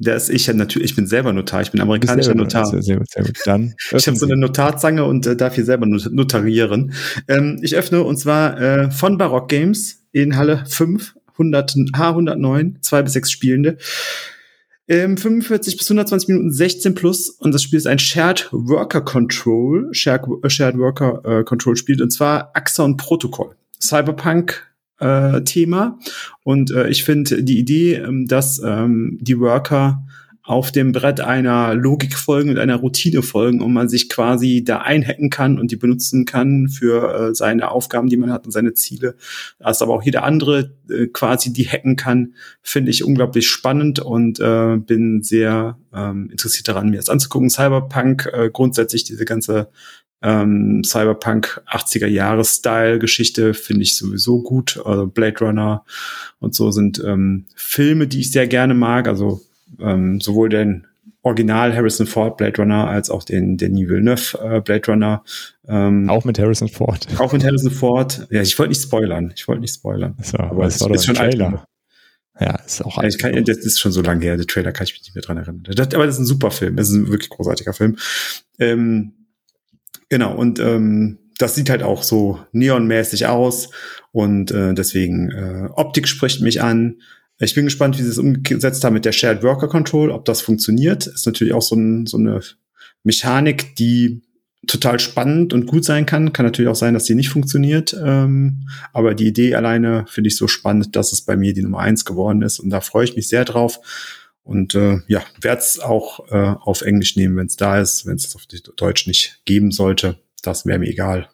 Der ist ich ja natürlich, ich bin selber Notar, ich bin amerikanischer Notar. Sehr, sehr gut, sehr gut. Dann ich habe so eine Notarzange und äh, darf hier selber notarieren. Ähm, ich öffne und zwar äh, von Barock Games in Halle fünf, hundert, H hundertneun, zwei bis sechs Spielende. Ähm, fünfundvierzig bis hundertzwanzig Minuten, sechzehn plus, und das Spiel ist ein Shared Worker Control, Shared, Shared Worker äh, Control Spiel, und zwar Axon Protocol. Cyberpunk äh, Thema, und äh, ich finde die Idee, ähm, dass ähm, die Worker auf dem Brett einer Logik folgen und einer Routine folgen und man sich quasi da einhacken kann und die benutzen kann für äh, seine Aufgaben, die man hat und seine Ziele, als aber auch jeder andere äh, quasi die hacken kann, finde ich unglaublich spannend und äh, bin sehr ähm, interessiert daran, mir das anzugucken. Cyberpunk, äh, grundsätzlich diese ganze ähm, Cyberpunk achtziger-Jahres-Style-Geschichte finde ich sowieso gut. Also Blade Runner und so sind ähm, Filme, die ich sehr gerne mag, also Ähm, sowohl den Original Harrison Ford Blade Runner als auch den Denis Villeneuve äh, Blade Runner. Ähm, auch mit Harrison Ford. Auch mit Harrison Ford. Ja, ich wollte nicht spoilern. Ich wollte nicht spoilern. So, aber es war ist schon Trailer. Ja, ist auch ja, ich kann, das ist schon so lange her. Der Trailer kann ich mich nicht mehr dran erinnern. Das, aber das ist ein super Film. Das ist ein wirklich großartiger Film. Ähm, genau. Und ähm, das sieht halt auch so neonmäßig aus und äh, deswegen äh, Optik spricht mich an. Ich bin gespannt, wie sie es umgesetzt haben mit der Shared Worker Control, ob das funktioniert. Ist natürlich auch so, ein, so eine Mechanik, die total spannend und gut sein kann. Kann natürlich auch sein, dass die nicht funktioniert. Ähm, aber die Idee alleine finde ich so spannend, dass es bei mir die Nummer eins geworden ist. Und da freue ich mich sehr drauf. Und äh, ja, werde es auch äh, auf Englisch nehmen, wenn es da ist. Wenn es auf Deutsch nicht geben sollte, das wäre mir egal.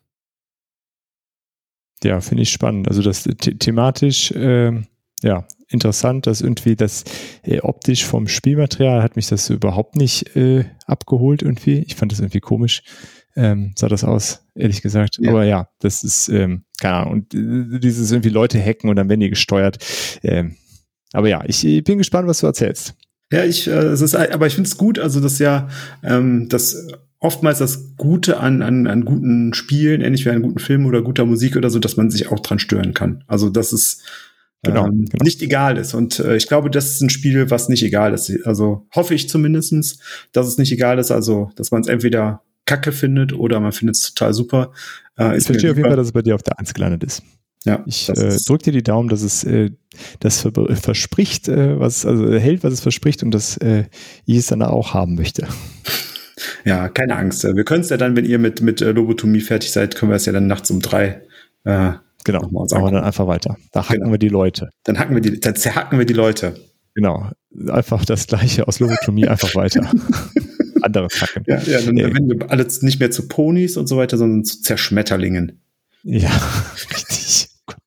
Ja, finde ich spannend. Also das the- thematisch, ähm, ja, interessant, dass irgendwie das äh, optisch vom Spielmaterial hat mich das überhaupt nicht äh, abgeholt irgendwie. Ich fand das irgendwie komisch. Ähm, sah das aus, ehrlich gesagt. Ja. Aber ja, das ist, ähm, keine Ahnung. Und äh, dieses irgendwie Leute hacken und dann werden die gesteuert. Ähm, aber ja, ich, ich bin gespannt, was du erzählst. Ja, ich, äh, es ist, aber ich finde es gut, also das ja, ähm, das oftmals das Gute an, an, an guten Spielen, ähnlich wie an guten Filmen oder guter Musik oder so, dass man sich auch dran stören kann. Also das ist Genau, ähm, genau. nicht egal ist. Und äh, ich glaube, das ist ein Spiel, was nicht egal ist. Also hoffe ich zumindestens, dass es nicht egal ist. Also, dass man es entweder kacke findet oder man findet es total super. Äh, ich verstehe auf jeden Fall, dass es bei dir auf der eins gelandet ist. Ja, ich äh, drücke dir die Daumen, dass es äh, das ver- verspricht, äh, was also hält, was es verspricht und dass äh, ich es dann auch haben möchte. Ja, keine Angst. Wir können es ja dann, wenn ihr mit, mit äh, Lobotomie fertig seid, können wir es ja dann nachts um drei äh, Genau, machen wir dann einfach weiter. Da hacken genau. wir die Leute. Dann hacken wir die, dann zerhacken wir die Leute. Genau, einfach das Gleiche aus Lobotomie, einfach weiter. Anderes hacken. Ja, ja, dann werden wir alles nicht mehr zu Ponys und so weiter, sondern zu Zerschmetterlingen. Ja, richtig.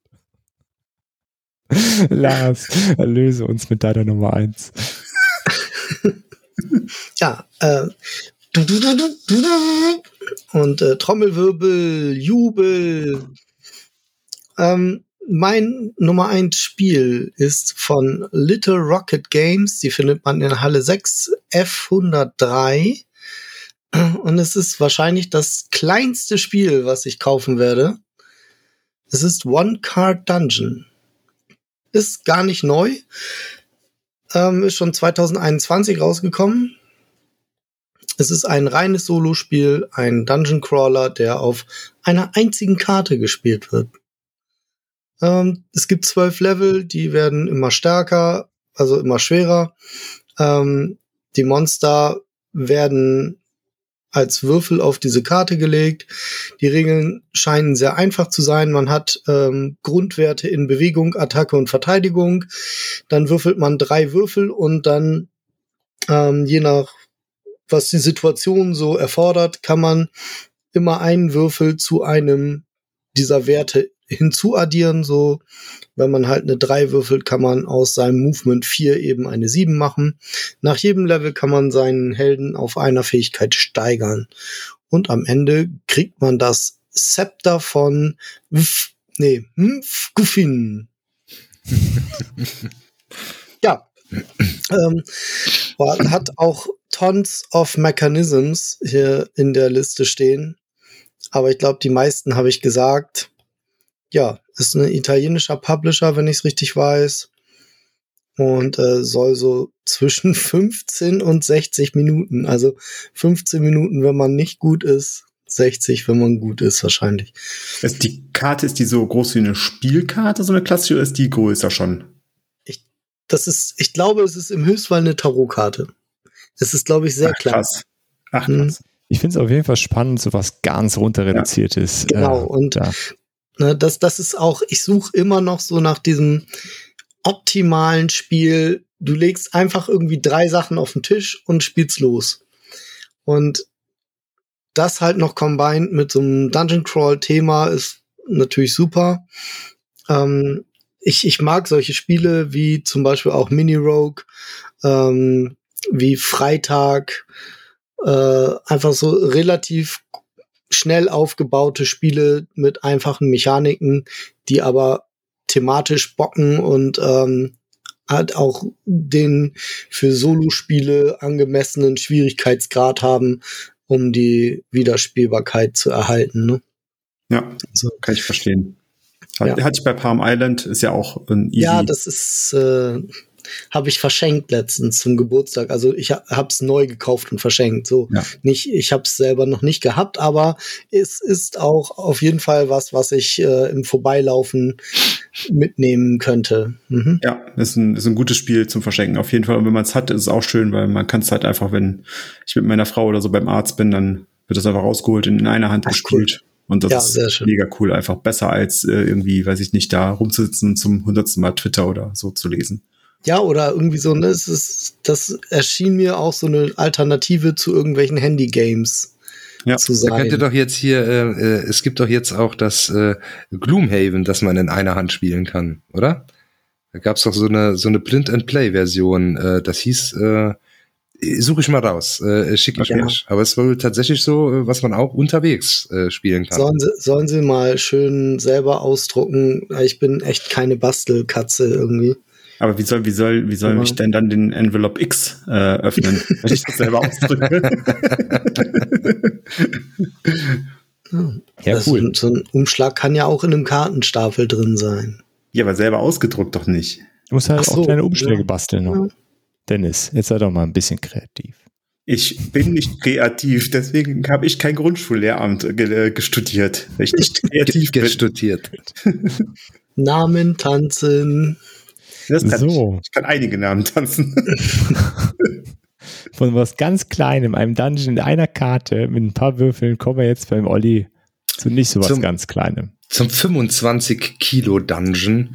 Lars, erlöse uns mit deiner Nummer eins. Ja, äh, und äh, Trommelwirbel, Jubel. Ähm, mein Nummer eins Spiel ist von Little Rocket Games. Die findet man in Halle sechs F hundertdrei. Und es ist wahrscheinlich das kleinste Spiel, was ich kaufen werde. Es ist One Card Dungeon. Ist gar nicht neu. Ähm, ist schon zwanzig einundzwanzig rausgekommen. Es ist ein reines Solospiel, ein Dungeon Crawler, der auf einer einzigen Karte gespielt wird. Ähm, es gibt zwölf Level, die werden immer stärker, also immer schwerer. Ähm, die Monster werden als Würfel auf diese Karte gelegt. Die Regeln scheinen sehr einfach zu sein. Man hat ähm, Grundwerte in Bewegung, Attacke und Verteidigung. Dann würfelt man drei Würfel und dann, ähm, je nach was die Situation so erfordert, kann man immer einen Würfel zu einem dieser Werte hinzuaddieren. So, wenn man halt eine drei würfelt, kann man aus seinem Movement vier eben eine sieben machen. Nach jedem Level kann man seinen Helden auf einer Fähigkeit steigern. Und am Ende kriegt man das Zepter von F- nee, Guffin. Ja. ähm, hat auch Tons of Mechanisms hier in der Liste stehen. Aber ich glaube, die meisten habe ich gesagt. Ja, ist ein italienischer Publisher, wenn ich es richtig weiß. und äh, soll so zwischen fünfzehn und sechzig Minuten, also fünfzehn Minuten, wenn man nicht gut ist, sechzig, wenn man gut ist, wahrscheinlich. Ist die Karte, ist die so groß wie eine Spielkarte, so eine klassische, oder ist die größer schon? Ich, das ist, ich glaube, es ist im Höchstfall eine Tarotkarte. Es ist, glaube ich, sehr Ach, klein. Krass. Ach, krass. Hm. Ich finde es auf jeden Fall spannend, so was ganz runter reduziert ja. ist. Genau, äh, und ja. ne, das, das ist auch, ich suche immer noch so nach diesem optimalen Spiel. Du legst einfach irgendwie drei Sachen auf den Tisch und spielst los. Und das halt noch combined mit so einem Dungeon-Crawl-Thema ist natürlich super. Ähm, ich, ich mag solche Spiele wie zum Beispiel auch Mini-Rogue, ähm, wie Freitag, äh, einfach so relativ schnell aufgebaute Spiele mit einfachen Mechaniken, die aber thematisch bocken und ähm, halt auch den für Solo-Spiele angemessenen Schwierigkeitsgrad haben, um die Wiederspielbarkeit zu erhalten. Ne? Ja, so kann ich verstehen. Ja. Hatte ich bei Palm Island, ist ja auch ein easy. Ja, das ist, äh, habe ich verschenkt letztens zum Geburtstag. Also ich ha- habe es neu gekauft und verschenkt. So ja. nicht, ich habe es selber noch nicht gehabt, aber es ist auch auf jeden Fall was, was ich äh, im Vorbeilaufen mitnehmen könnte. Mhm. Ja, ist ein, ist ein gutes Spiel zum Verschenken auf jeden Fall. Und wenn man es hat, ist es auch schön, weil man kann es halt einfach, wenn ich mit meiner Frau oder so beim Arzt bin, dann wird das einfach rausgeholt und in einer Hand Ach, gespielt. Cool. Und das ja, ist sehr schön. Mega cool, einfach besser als äh, irgendwie, weiß ich nicht, da rumzusitzen zum hundertsten Mal Twitter oder so zu lesen. Ja, oder irgendwie so, ne, es ist, das erschien mir auch so eine Alternative zu irgendwelchen Handy-Games. Ja, zu sein. Da könnt ihr doch jetzt hier, äh, es gibt doch jetzt auch das äh, Gloomhaven, das man in einer Hand spielen kann, oder? Da gab's doch so eine so eine Print-and-Play-Version, äh, das hieß, äh, suche ich mal raus, äh, schicke ich ja. euch. Aber es ist wohl tatsächlich so, was man auch unterwegs äh, spielen kann. Sollen sie, sollen sie mal schön selber ausdrucken? Ich bin echt keine Bastelkatze irgendwie. Aber wie soll, wie soll, wie soll ja. ich denn dann den Envelope X äh, öffnen, wenn ich das selber ausdrücke? ja, cool. So ein Umschlag kann ja auch in einem Kartenstapel drin sein. Ja, aber selber ausgedruckt doch nicht. Du musst halt Ach so, auch kleine Umschläge ja. basteln noch. Ja. Dennis, jetzt sei doch mal ein bisschen kreativ. Ich bin nicht kreativ, deswegen habe ich kein Grundschullehramt ge- gestudiert. Weil ich nicht kreativ bin. Gestudiert. Namen tanzen. Das kann so. ich. ich kann einige Namen tanzen. Von was ganz Kleinem, einem Dungeon in einer Karte mit ein paar Würfeln, kommen wir jetzt beim Olli zu nicht so was zum, ganz Kleinem. Zum fünfundzwanzig Kilo Dungeon.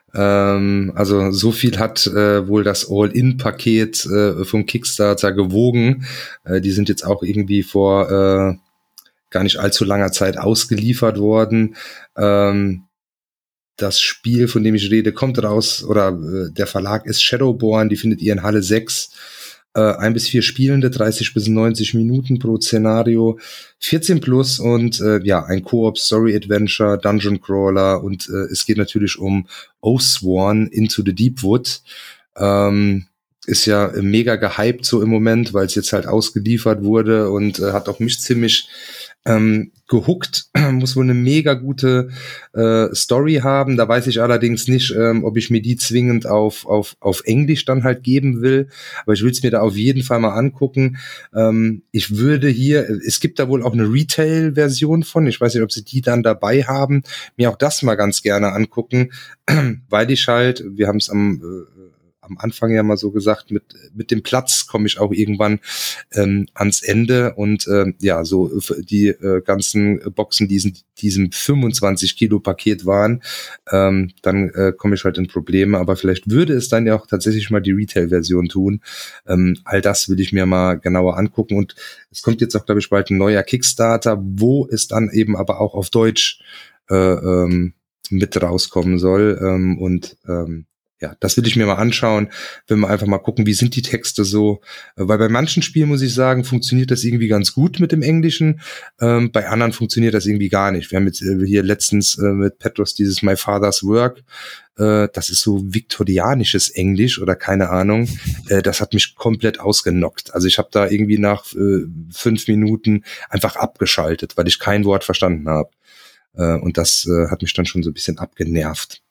Ähm, also so viel hat äh, wohl das All-In-Paket äh, vom Kickstarter gewogen. Äh, die sind jetzt auch irgendwie vor äh, gar nicht allzu langer Zeit ausgeliefert worden. Ähm, Das Spiel, von dem ich rede, kommt raus, oder äh, der Verlag ist Shadowborn, die findet ihr in Halle sechs. Äh, ein bis vier Spielende, dreißig bis neunzig Minuten pro Szenario, vierzehn plus und äh, ja, ein Koop-Story-Adventure, Dungeon Crawler und äh, es geht natürlich um Oathsworn Into the Deepwood. Ähm, ist ja mega gehypt so im Moment, weil es jetzt halt ausgeliefert wurde und äh, hat auch mich ziemlich ähm, gehuckt, muss wohl eine mega gute äh, Story haben. Da weiß ich allerdings nicht, ähm, ob ich mir die zwingend auf auf auf Englisch dann halt geben will. Aber ich will es mir da auf jeden Fall mal angucken. Ähm, ich würde hier, es gibt da wohl auch eine Retail-Version von. Ich weiß nicht, ob sie die dann dabei haben. Mir auch das mal ganz gerne angucken, weil ich halt, wir haben es am äh, am Anfang ja mal so gesagt, mit mit dem Platz komme ich auch irgendwann ähm, ans Ende und ähm, ja, so die äh, ganzen Boxen, die in diesem fünfundzwanzig Kilo Paket waren, ähm, dann äh, komme ich halt in Probleme, aber vielleicht würde es dann ja auch tatsächlich mal die Retail-Version tun. Ähm, all das will ich mir mal genauer angucken und es kommt jetzt auch, glaube ich, bald ein neuer Kickstarter, wo es dann eben aber auch auf Deutsch äh, ähm, mit rauskommen soll ähm, und ähm, ja, das will ich mir mal anschauen, wenn wir einfach mal gucken, wie sind die Texte so, weil bei manchen Spielen, muss ich sagen, funktioniert das irgendwie ganz gut mit dem Englischen, ähm, bei anderen funktioniert das irgendwie gar nicht. Wir haben jetzt äh, hier letztens äh, mit Petros dieses My Father's Work, äh, das ist so viktorianisches Englisch oder keine Ahnung, äh, das hat mich komplett ausgenockt. Also ich habe da irgendwie nach äh, fünf Minuten einfach abgeschaltet, weil ich kein Wort verstanden habe. Äh, und das äh, hat mich dann schon so ein bisschen abgenervt.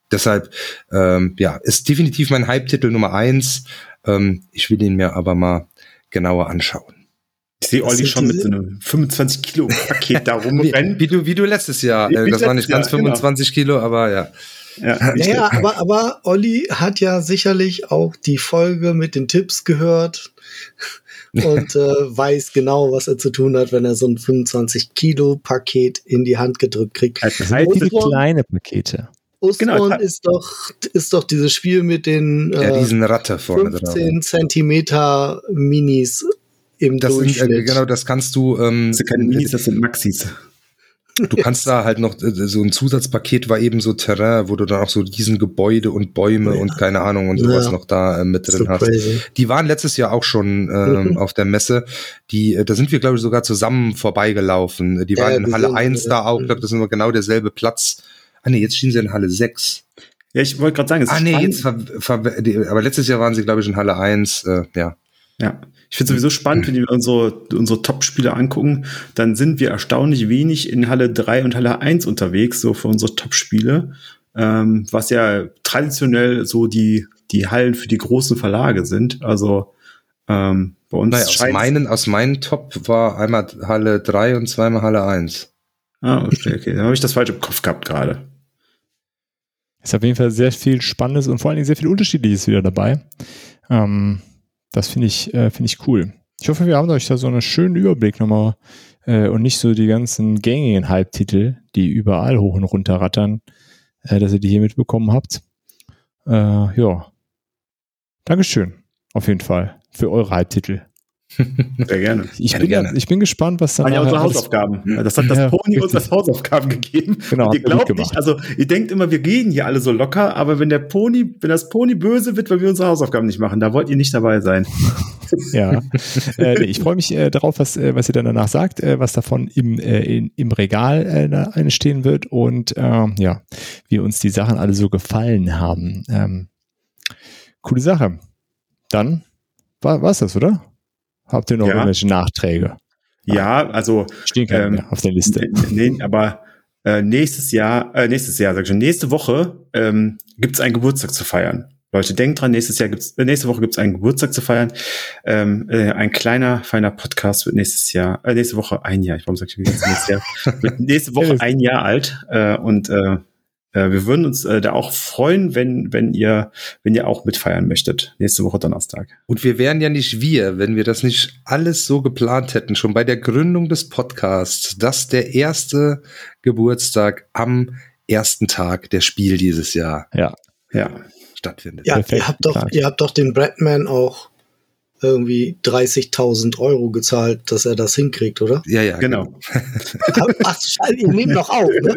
deshalb, ähm, ja, ist definitiv mein Hype-Titel Nummer eins. Ähm, ich will ihn mir aber mal genauer anschauen. Ich sehe Olli schon mit so einem fünfundzwanzig Kilo Paket da rumrennen. Wie, wie, du, wie du letztes Jahr. Äh, das war nicht ganz Jahr, fünfundzwanzig genau. Kilo, aber ja. Ja, naja, aber, aber Olli hat ja sicherlich auch die Folge mit den Tipps gehört und äh, weiß genau, was er zu tun hat, wenn er so ein fünfundzwanzig Kilo Paket in die Hand gedrückt kriegt. Das sind diese kleine Pakete. Osborn genau, ist doch ist doch dieses Spiel mit den äh, ja, diesen Ratte vorne fünfzehn Zentimeter Minis im das Durchschnitt. Sind, äh, genau, das kannst du. Ähm, das sind keine Minis, das sind Maxis. Du kannst da halt noch, so ein Zusatzpaket war eben so Terrain, wo du dann auch so diesen Gebäude und Bäume ja. und keine Ahnung und sowas ja. noch da äh, mit drin so hast. Crazy. Die waren letztes Jahr auch schon ähm, mhm. auf der Messe. Die, äh, da sind wir, glaube ich, sogar zusammen vorbeigelaufen. Die ja, waren in Halle eins da auch. Ich glaube, das ist immer genau derselbe Platz. Ah nee, jetzt stehen sie in Halle sechs. Ja, ich wollte gerade sagen, es ah ist nee, jetzt ver, ver, die, aber letztes Jahr waren sie, glaube ich, in Halle eins. Äh, ja. Ja. Ich finde es sowieso spannend, wenn wir unsere, unsere Top-Spiele angucken, dann sind wir erstaunlich wenig in Halle drei und Halle eins unterwegs, so für unsere Top-Spiele, ähm, was ja traditionell so die, die Hallen für die großen Verlage sind. Also ähm, bei uns naja, aus meinen, aus meinen Top war einmal Halle drei und zweimal Halle eins. Ah, okay, okay. Dann habe ich das falsch im Kopf gehabt gerade. Ist auf jeden Fall sehr viel Spannendes und vor allen Dingen sehr viel Unterschiedliches wieder dabei. Ähm, Das finde ich, äh, finde ich cool. Ich hoffe, wir haben euch da so einen schönen Überblick nochmal äh, und nicht so die ganzen gängigen Halbtitel, die überall hoch und runter rattern, äh, dass ihr die hier mitbekommen habt. Äh, ja. Dankeschön. Auf jeden Fall. Für eure Halbtitel. Sehr gerne. Ich, gerne, bin, gerne. ich bin gespannt, was dann. Ja, unsere Hausaufgaben. Das hat das ja, Pony uns als Hausaufgaben gegeben. Genau. Und ihr glaubt nicht, also ihr denkt immer, wir gehen hier alle so locker, aber wenn der Pony, wenn das Pony böse wird, weil wir unsere Hausaufgaben nicht machen, da wollt ihr nicht dabei sein. Ja. äh, nee, ich freue mich äh, darauf, was, äh, was ihr dann danach sagt, äh, was davon im, äh, in, im Regal äh, einstehen wird und äh, ja, wie uns die Sachen alle so gefallen haben. Ähm, coole Sache. Dann war es das, oder? Habt ihr noch ja. irgendwelche Nachträge? Ja, also stehen keine ähm, mehr auf der Liste. Nee, aber äh, nächstes Jahr, äh, nächstes Jahr, sag ich schon, nächste Woche ähm, gibt es einen Geburtstag zu feiern. Leute, denkt dran, nächstes Jahr gibt's, äh, nächste Woche gibt es einen Geburtstag zu feiern. Ähm, äh, ein kleiner, feiner Podcast wird nächstes Jahr, äh, nächste Woche ein Jahr, ich warum sag ich jetzt nächstes Jahr, wird nächste Woche ein Jahr alt äh, und äh, wir würden uns äh, da auch freuen, wenn wenn ihr wenn ihr auch mitfeiern möchtet. Nächste Woche Donnerstag. Und wir wären ja nicht wir, wenn wir das nicht alles so geplant hätten, schon bei der Gründung des Podcasts, dass der erste Geburtstag am ersten Tag der Spiel dieses Jahr ja. Ja. stattfindet. Ja, ihr habt doch ihr habt doch den Bradman auch irgendwie dreißigtausend Euro gezahlt, dass er das hinkriegt, oder? Ja, ja, genau. Ach, ihr nehmt noch auf, ne?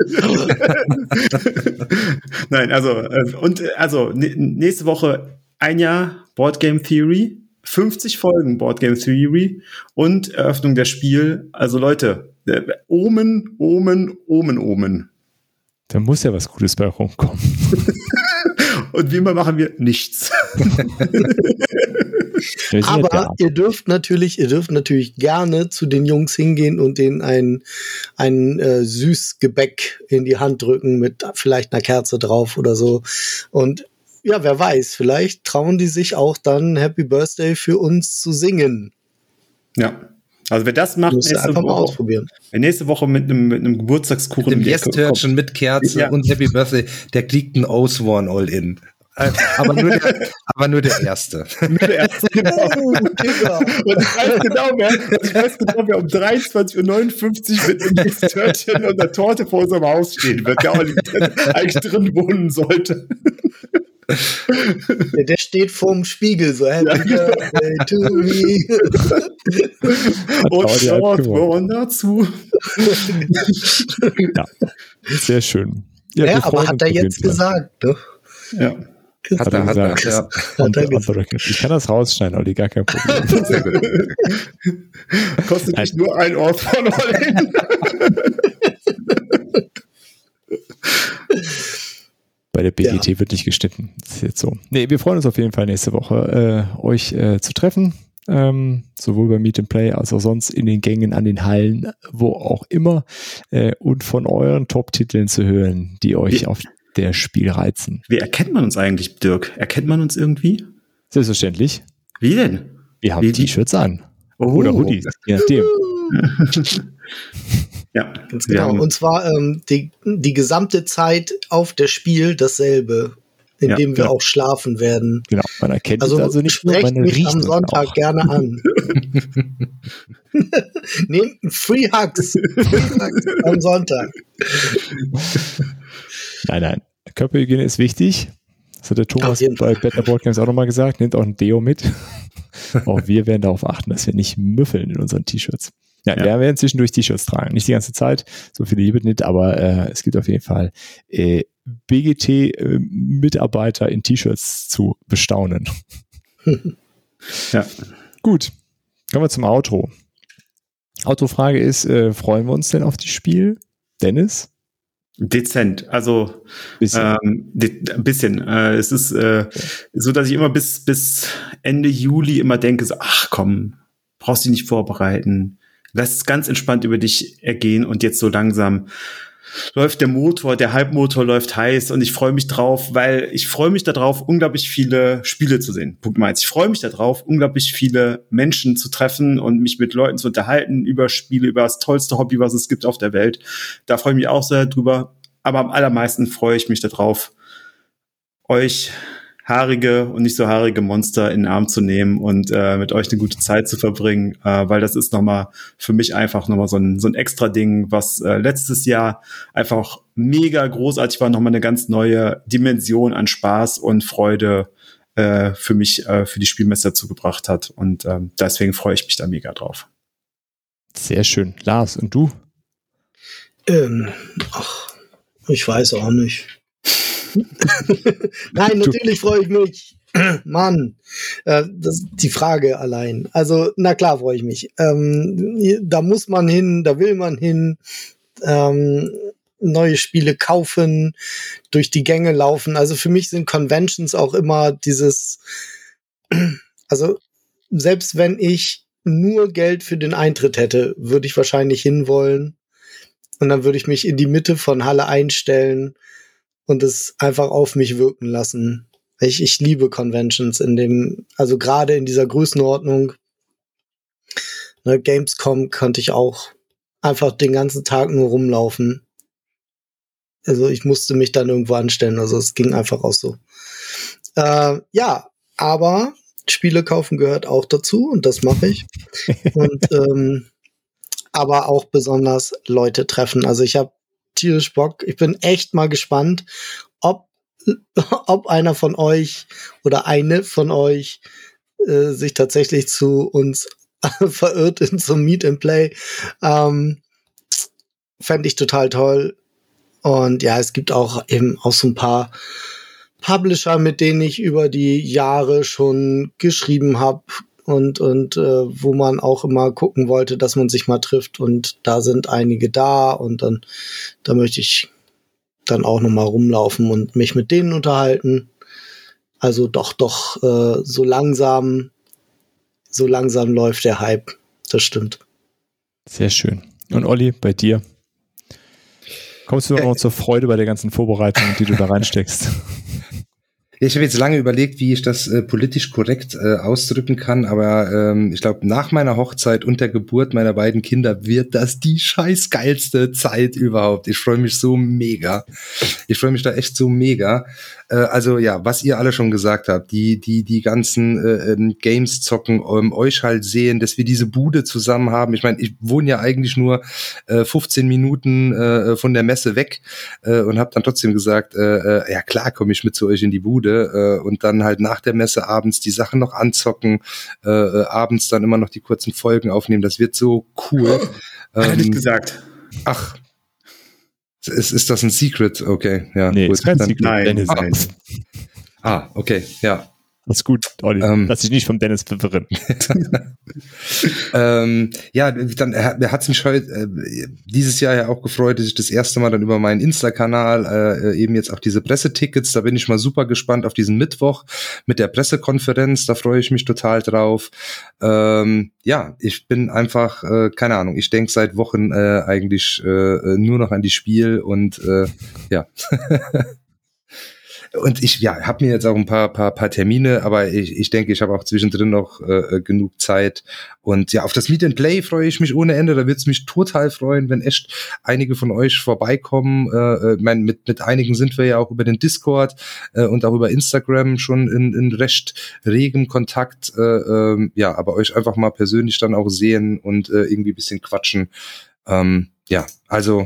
Nein, also, und, also, nächste Woche ein Jahr Board Game Theory, fünfzig Folgen Board Game Theory und Eröffnung der Spiel. Also, Leute, Omen, Omen, Omen, Omen. Da muss ja was Gutes bei rumkommen. Und wie immer machen wir nichts. Aber ihr dürft natürlich, ihr dürft natürlich gerne zu den Jungs hingehen und denen ein, ein äh, Süßgebäck in die Hand drücken mit vielleicht einer Kerze drauf oder so. Und ja, wer weiß, vielleicht trauen die sich auch dann Happy Birthday für uns zu singen. Ja. Also wer das macht, nächste einfach Woche, mal ausprobieren. Wer nächste Woche mit einem, mit einem Geburtstagskuchen mit dem Yes-Törtchen mit Kerze ja. und Happy Birthday, der kriegt ein Osborn All-In. Aber nur der, aber nur der erste. Nur der erste, genau. Oh, und ich weiß genau, wer, ich weiß genau, wer um dreiundzwanzig Uhr neunundfünfzig mit einem Yes-Törtchen und einer Torte vor unserem Haus stehen wird, der eigentlich drin wohnen sollte. Der, der steht vorm Spiegel so, Happy Birthday to me. Und Shortborn dazu. Ja, sehr schön. Ja, ja aber hat er jetzt gesagt, ne? Ja. Hat, hat er, hat er, ja. Und, hat er gesagt. Ich kann das rausschneiden, Olli, gar kein Problem. Sehr gut. Kostet nicht nur ein Ort von Olli. Bei der B G T ja. wird nicht geschnitten. Das ist jetzt so. Nee, wir freuen uns auf jeden Fall nächste Woche, äh, euch äh, zu treffen. Ähm, sowohl bei Meet and Play als auch sonst in den Gängen, an den Hallen, wo auch immer. Äh, und von euren Top-Titeln zu hören, die euch ja. auf der Spielreizen. Wie erkennt man uns eigentlich, Dirk? Erkennt man uns irgendwie? Selbstverständlich. Wie denn? Wir haben Wie? T-Shirts an. Oh. Oder Hoodies, je nachdem. Ja, ganz genau. Und zwar ähm, die, die gesamte Zeit auf der Spiel dasselbe, indem ja, wir ja. auch schlafen werden. Genau, man erkennt Also, es also nicht nur, sprecht man mich riecht am es Sonntag auch. gerne an. Nehmt Free Hugs. Free Hugs am Sonntag. Nein, nein. Körperhygiene ist wichtig. Das hat der Thomas bei Better Board Games auch nochmal gesagt. Nehmt auch ein Deo mit. Auch wir werden darauf achten, dass wir nicht müffeln in unseren T-Shirts. Ja, ja, wir werden zwischendurch T-Shirts tragen. Nicht die ganze Zeit, so viele liebe nicht, aber äh, es gibt auf jeden Fall äh, B G T-Mitarbeiter in T-Shirts zu bestaunen. Ja. Gut, kommen wir zum Outro. Outro-Frage ist, äh, freuen wir uns denn auf das Spiel? Dennis? Dezent, also Bisschen. Ähm, de- ein bisschen. Äh, es ist äh, so, dass ich immer bis bis Ende Juli immer denke, so, ach komm, brauchst dich nicht vorbereiten. Lass es ganz entspannt über dich ergehen und jetzt so langsam läuft der Motor, der Halbmotor läuft heiß und ich freue mich drauf, weil ich freue mich darauf, unglaublich viele Spiele zu sehen. Punkt eins. Ich freue mich darauf, unglaublich viele Menschen zu treffen und mich mit Leuten zu unterhalten über Spiele, über das tollste Hobby, was es gibt auf der Welt. Da freue ich mich auch sehr drüber. Aber am allermeisten freue ich mich darauf, euch haarige und nicht so haarige Monster in den Arm zu nehmen und äh, mit euch eine gute Zeit zu verbringen, äh, weil das ist nochmal für mich einfach nochmal so ein, so ein extra Ding, was äh, letztes Jahr einfach mega großartig war, nochmal eine ganz neue Dimension an Spaß und Freude äh, für mich, äh, für die Spielmesse zugebracht hat und äh, deswegen freue ich mich da mega drauf. Sehr schön. Lars, und du? Ähm, ach, ich weiß auch nicht. Nein, natürlich freue ich mich. Mann, äh, das ist die Frage allein. Also, na klar freue ich mich. Ähm, da muss man hin, da will man hin, ähm, neue Spiele kaufen, durch die Gänge laufen. Also für mich sind Conventions auch immer dieses, also selbst wenn ich nur Geld für den Eintritt hätte, würde ich wahrscheinlich hinwollen. Und dann würde ich mich in die Mitte von Halle einstellen und es einfach auf mich wirken lassen. Ich, ich liebe Conventions in dem, also gerade in dieser Größenordnung. Ne, Gamescom konnte ich auch einfach den ganzen Tag nur rumlaufen. Also ich musste mich dann irgendwo anstellen, also es ging einfach auch so. Äh, ja, aber Spiele kaufen gehört auch dazu und das mache ich. und ähm, aber auch besonders Leute treffen. Also ich habe tierisch Bock. Ich bin echt mal gespannt, ob ob einer von euch oder eine von euch äh, sich tatsächlich zu uns verirrt in zum Meet and Play. Ähm, fände ich total toll. Und ja, es gibt auch eben auch so ein paar Publisher, mit denen ich über die Jahre schon geschrieben habe und und äh, wo man auch immer gucken wollte, dass man sich mal trifft. Und da sind einige da und dann da möchte ich dann auch noch mal rumlaufen und mich mit denen unterhalten. Also doch, doch, äh, so langsam, so langsam läuft der Hype. Das stimmt. Sehr schön. Und Olli, bei dir? Kommst du noch zur Freude bei der ganzen Vorbereitung, die du da reinsteckst? Ich habe jetzt lange überlegt, wie ich das äh, politisch korrekt äh, ausdrücken kann, aber ähm, ich glaube, nach meiner Hochzeit und der Geburt meiner beiden Kinder wird das die scheiß geilste Zeit überhaupt. Ich freue mich so mega. Ich freue mich da echt so mega. Äh, also ja, was ihr alle schon gesagt habt, die die die ganzen äh, ähm, Games zocken, ähm, euch halt sehen, dass wir diese Bude zusammen haben. Ich meine, ich wohne ja eigentlich nur äh, fünfzehn Minuten äh, von der Messe weg äh, und habe dann trotzdem gesagt, äh, äh, ja klar, komme ich mit zu euch in die Bude. Und dann halt nach der Messe abends die Sachen noch anzocken, äh, abends dann immer noch die kurzen Folgen aufnehmen. Das wird so cool. Hat er ähm, nicht gesagt. Ach, ist, ist das ein Secret? Okay, ja. Nee, gut. ist kein Dann, Secret. Nein, Dennis. nein. Ah, okay, ja. Das ist gut, Olli. Ähm, Lass dich nicht vom Dennis verwirren. ähm, ja, dann er hat es mich heute äh, dieses Jahr ja auch gefreut, dass ich das erste Mal dann über meinen Insta-Kanal äh, eben jetzt auch diese Pressetickets, da bin ich mal super gespannt auf diesen Mittwoch mit der Pressekonferenz, da freue ich mich total drauf. Ähm, ja, ich bin einfach, äh, keine Ahnung, ich denke seit Wochen äh, eigentlich äh, nur noch an die Spiel und äh, ja. und ich ja, habe mir jetzt auch ein paar, paar, paar Termine, aber ich, ich denke, ich habe auch zwischendrin noch äh, genug Zeit. Und ja, auf das Meet and Play freue ich mich ohne Ende. Da würde es mich total freuen, wenn echt einige von euch vorbeikommen. Äh, ich mein, mit, mit einigen sind wir ja auch über den Discord äh, und auch über Instagram schon in, in recht regem Kontakt. Äh, äh, ja, aber euch einfach mal persönlich dann auch sehen und äh, irgendwie ein bisschen quatschen. Ähm, ja, also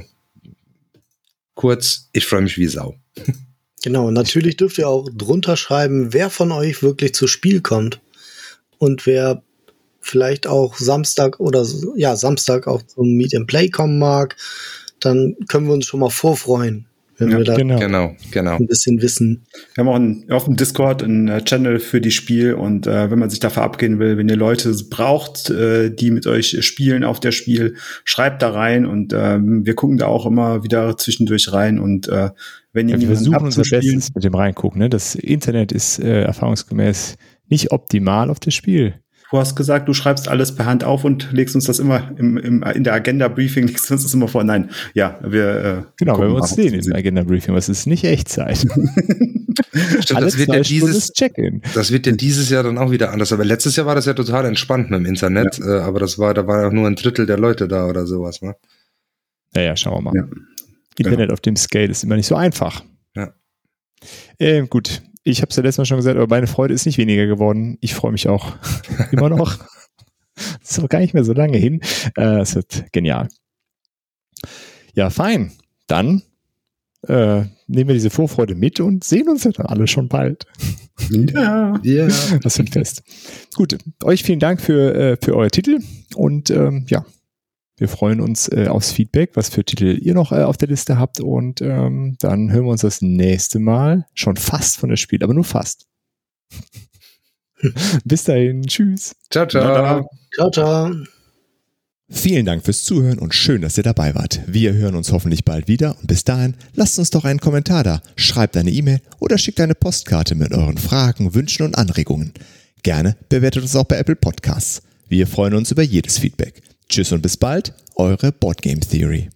kurz, ich freue mich wie Sau. Genau, natürlich dürft ihr auch drunter schreiben, wer von euch wirklich zu Spiel kommt und wer vielleicht auch Samstag oder ja Samstag auch zum Meet and Play kommen mag, dann können wir uns schon mal vorfreuen, wenn ja, wir da genau, genau, genau. ein bisschen wissen. Wir haben auch einen, auf dem Discord einen Channel für die Spiel und äh, wenn man sich da verabreden will, wenn ihr Leute braucht, äh, die mit euch spielen auf der Spiel, schreibt da rein und äh, wir gucken da auch immer wieder zwischendurch rein und äh, wenn ihr ja, wir versuchen unser Bestes mit dem Reingucken. Ne? Das Internet ist äh, erfahrungsgemäß nicht optimal auf das Spiel. Du hast gesagt, du schreibst alles per Hand auf und legst uns das immer im, im, in der Agenda-Briefing, legst uns das immer vor. Nein, ja, wir äh, Genau, wenn wir uns sehen im Agenda-Briefing, aber es ist nicht Echtzeit. Stimmt, das wird ja dieses Check-in. Das wird ja dieses Jahr dann auch wieder anders. Aber letztes Jahr war das ja total entspannt mit dem Internet, ja. äh, aber das war, da war auch nur ein Drittel der Leute da oder sowas, ne? Naja, schauen wir mal. Ja. Internet ja. auf dem Scale ist immer nicht so einfach. Ja. Äh, gut. Ich habe es ja letztes Mal schon gesagt, aber meine Freude ist nicht weniger geworden. Ich freue mich auch immer noch. Das ist aber gar nicht mehr so lange hin. Äh, es wird genial. Ja, fein. Dann äh, nehmen wir diese Vorfreude mit und sehen uns ja dann alle schon bald. Ja. Ja. Das wird fest. Gut, euch vielen Dank für, äh, für euer Titel und ähm, ja, wir freuen uns äh, aufs Feedback, was für Titel ihr noch äh, auf der Liste habt und ähm, dann hören wir uns das nächste Mal schon fast von der Spiel, aber nur fast. Bis dahin, tschüss. Ciao, ciao. Ciao, ciao. Vielen Dank fürs Zuhören und schön, dass ihr dabei wart. Wir hören uns hoffentlich bald wieder und bis dahin lasst uns doch einen Kommentar da, schreibt eine E-Mail oder schickt eine Postkarte mit euren Fragen, Wünschen und Anregungen. Gerne bewertet uns auch bei Apple Podcasts. Wir freuen uns über jedes Feedback. Tschüss und bis bald, eure Board Game Theory.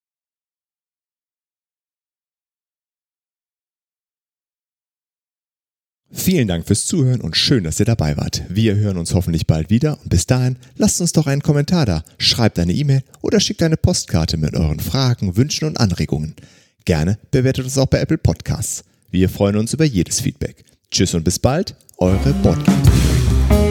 Vielen Dank fürs Zuhören und schön, dass ihr dabei wart. Wir hören uns hoffentlich bald wieder und bis dahin lasst uns doch einen Kommentar da, schreibt eine E-Mail oder schickt eine Postkarte mit euren Fragen, Wünschen und Anregungen. Gerne bewertet uns auch bei Apple Podcasts. Wir freuen uns über jedes Feedback. Tschüss und bis bald, eure Board Game Theory.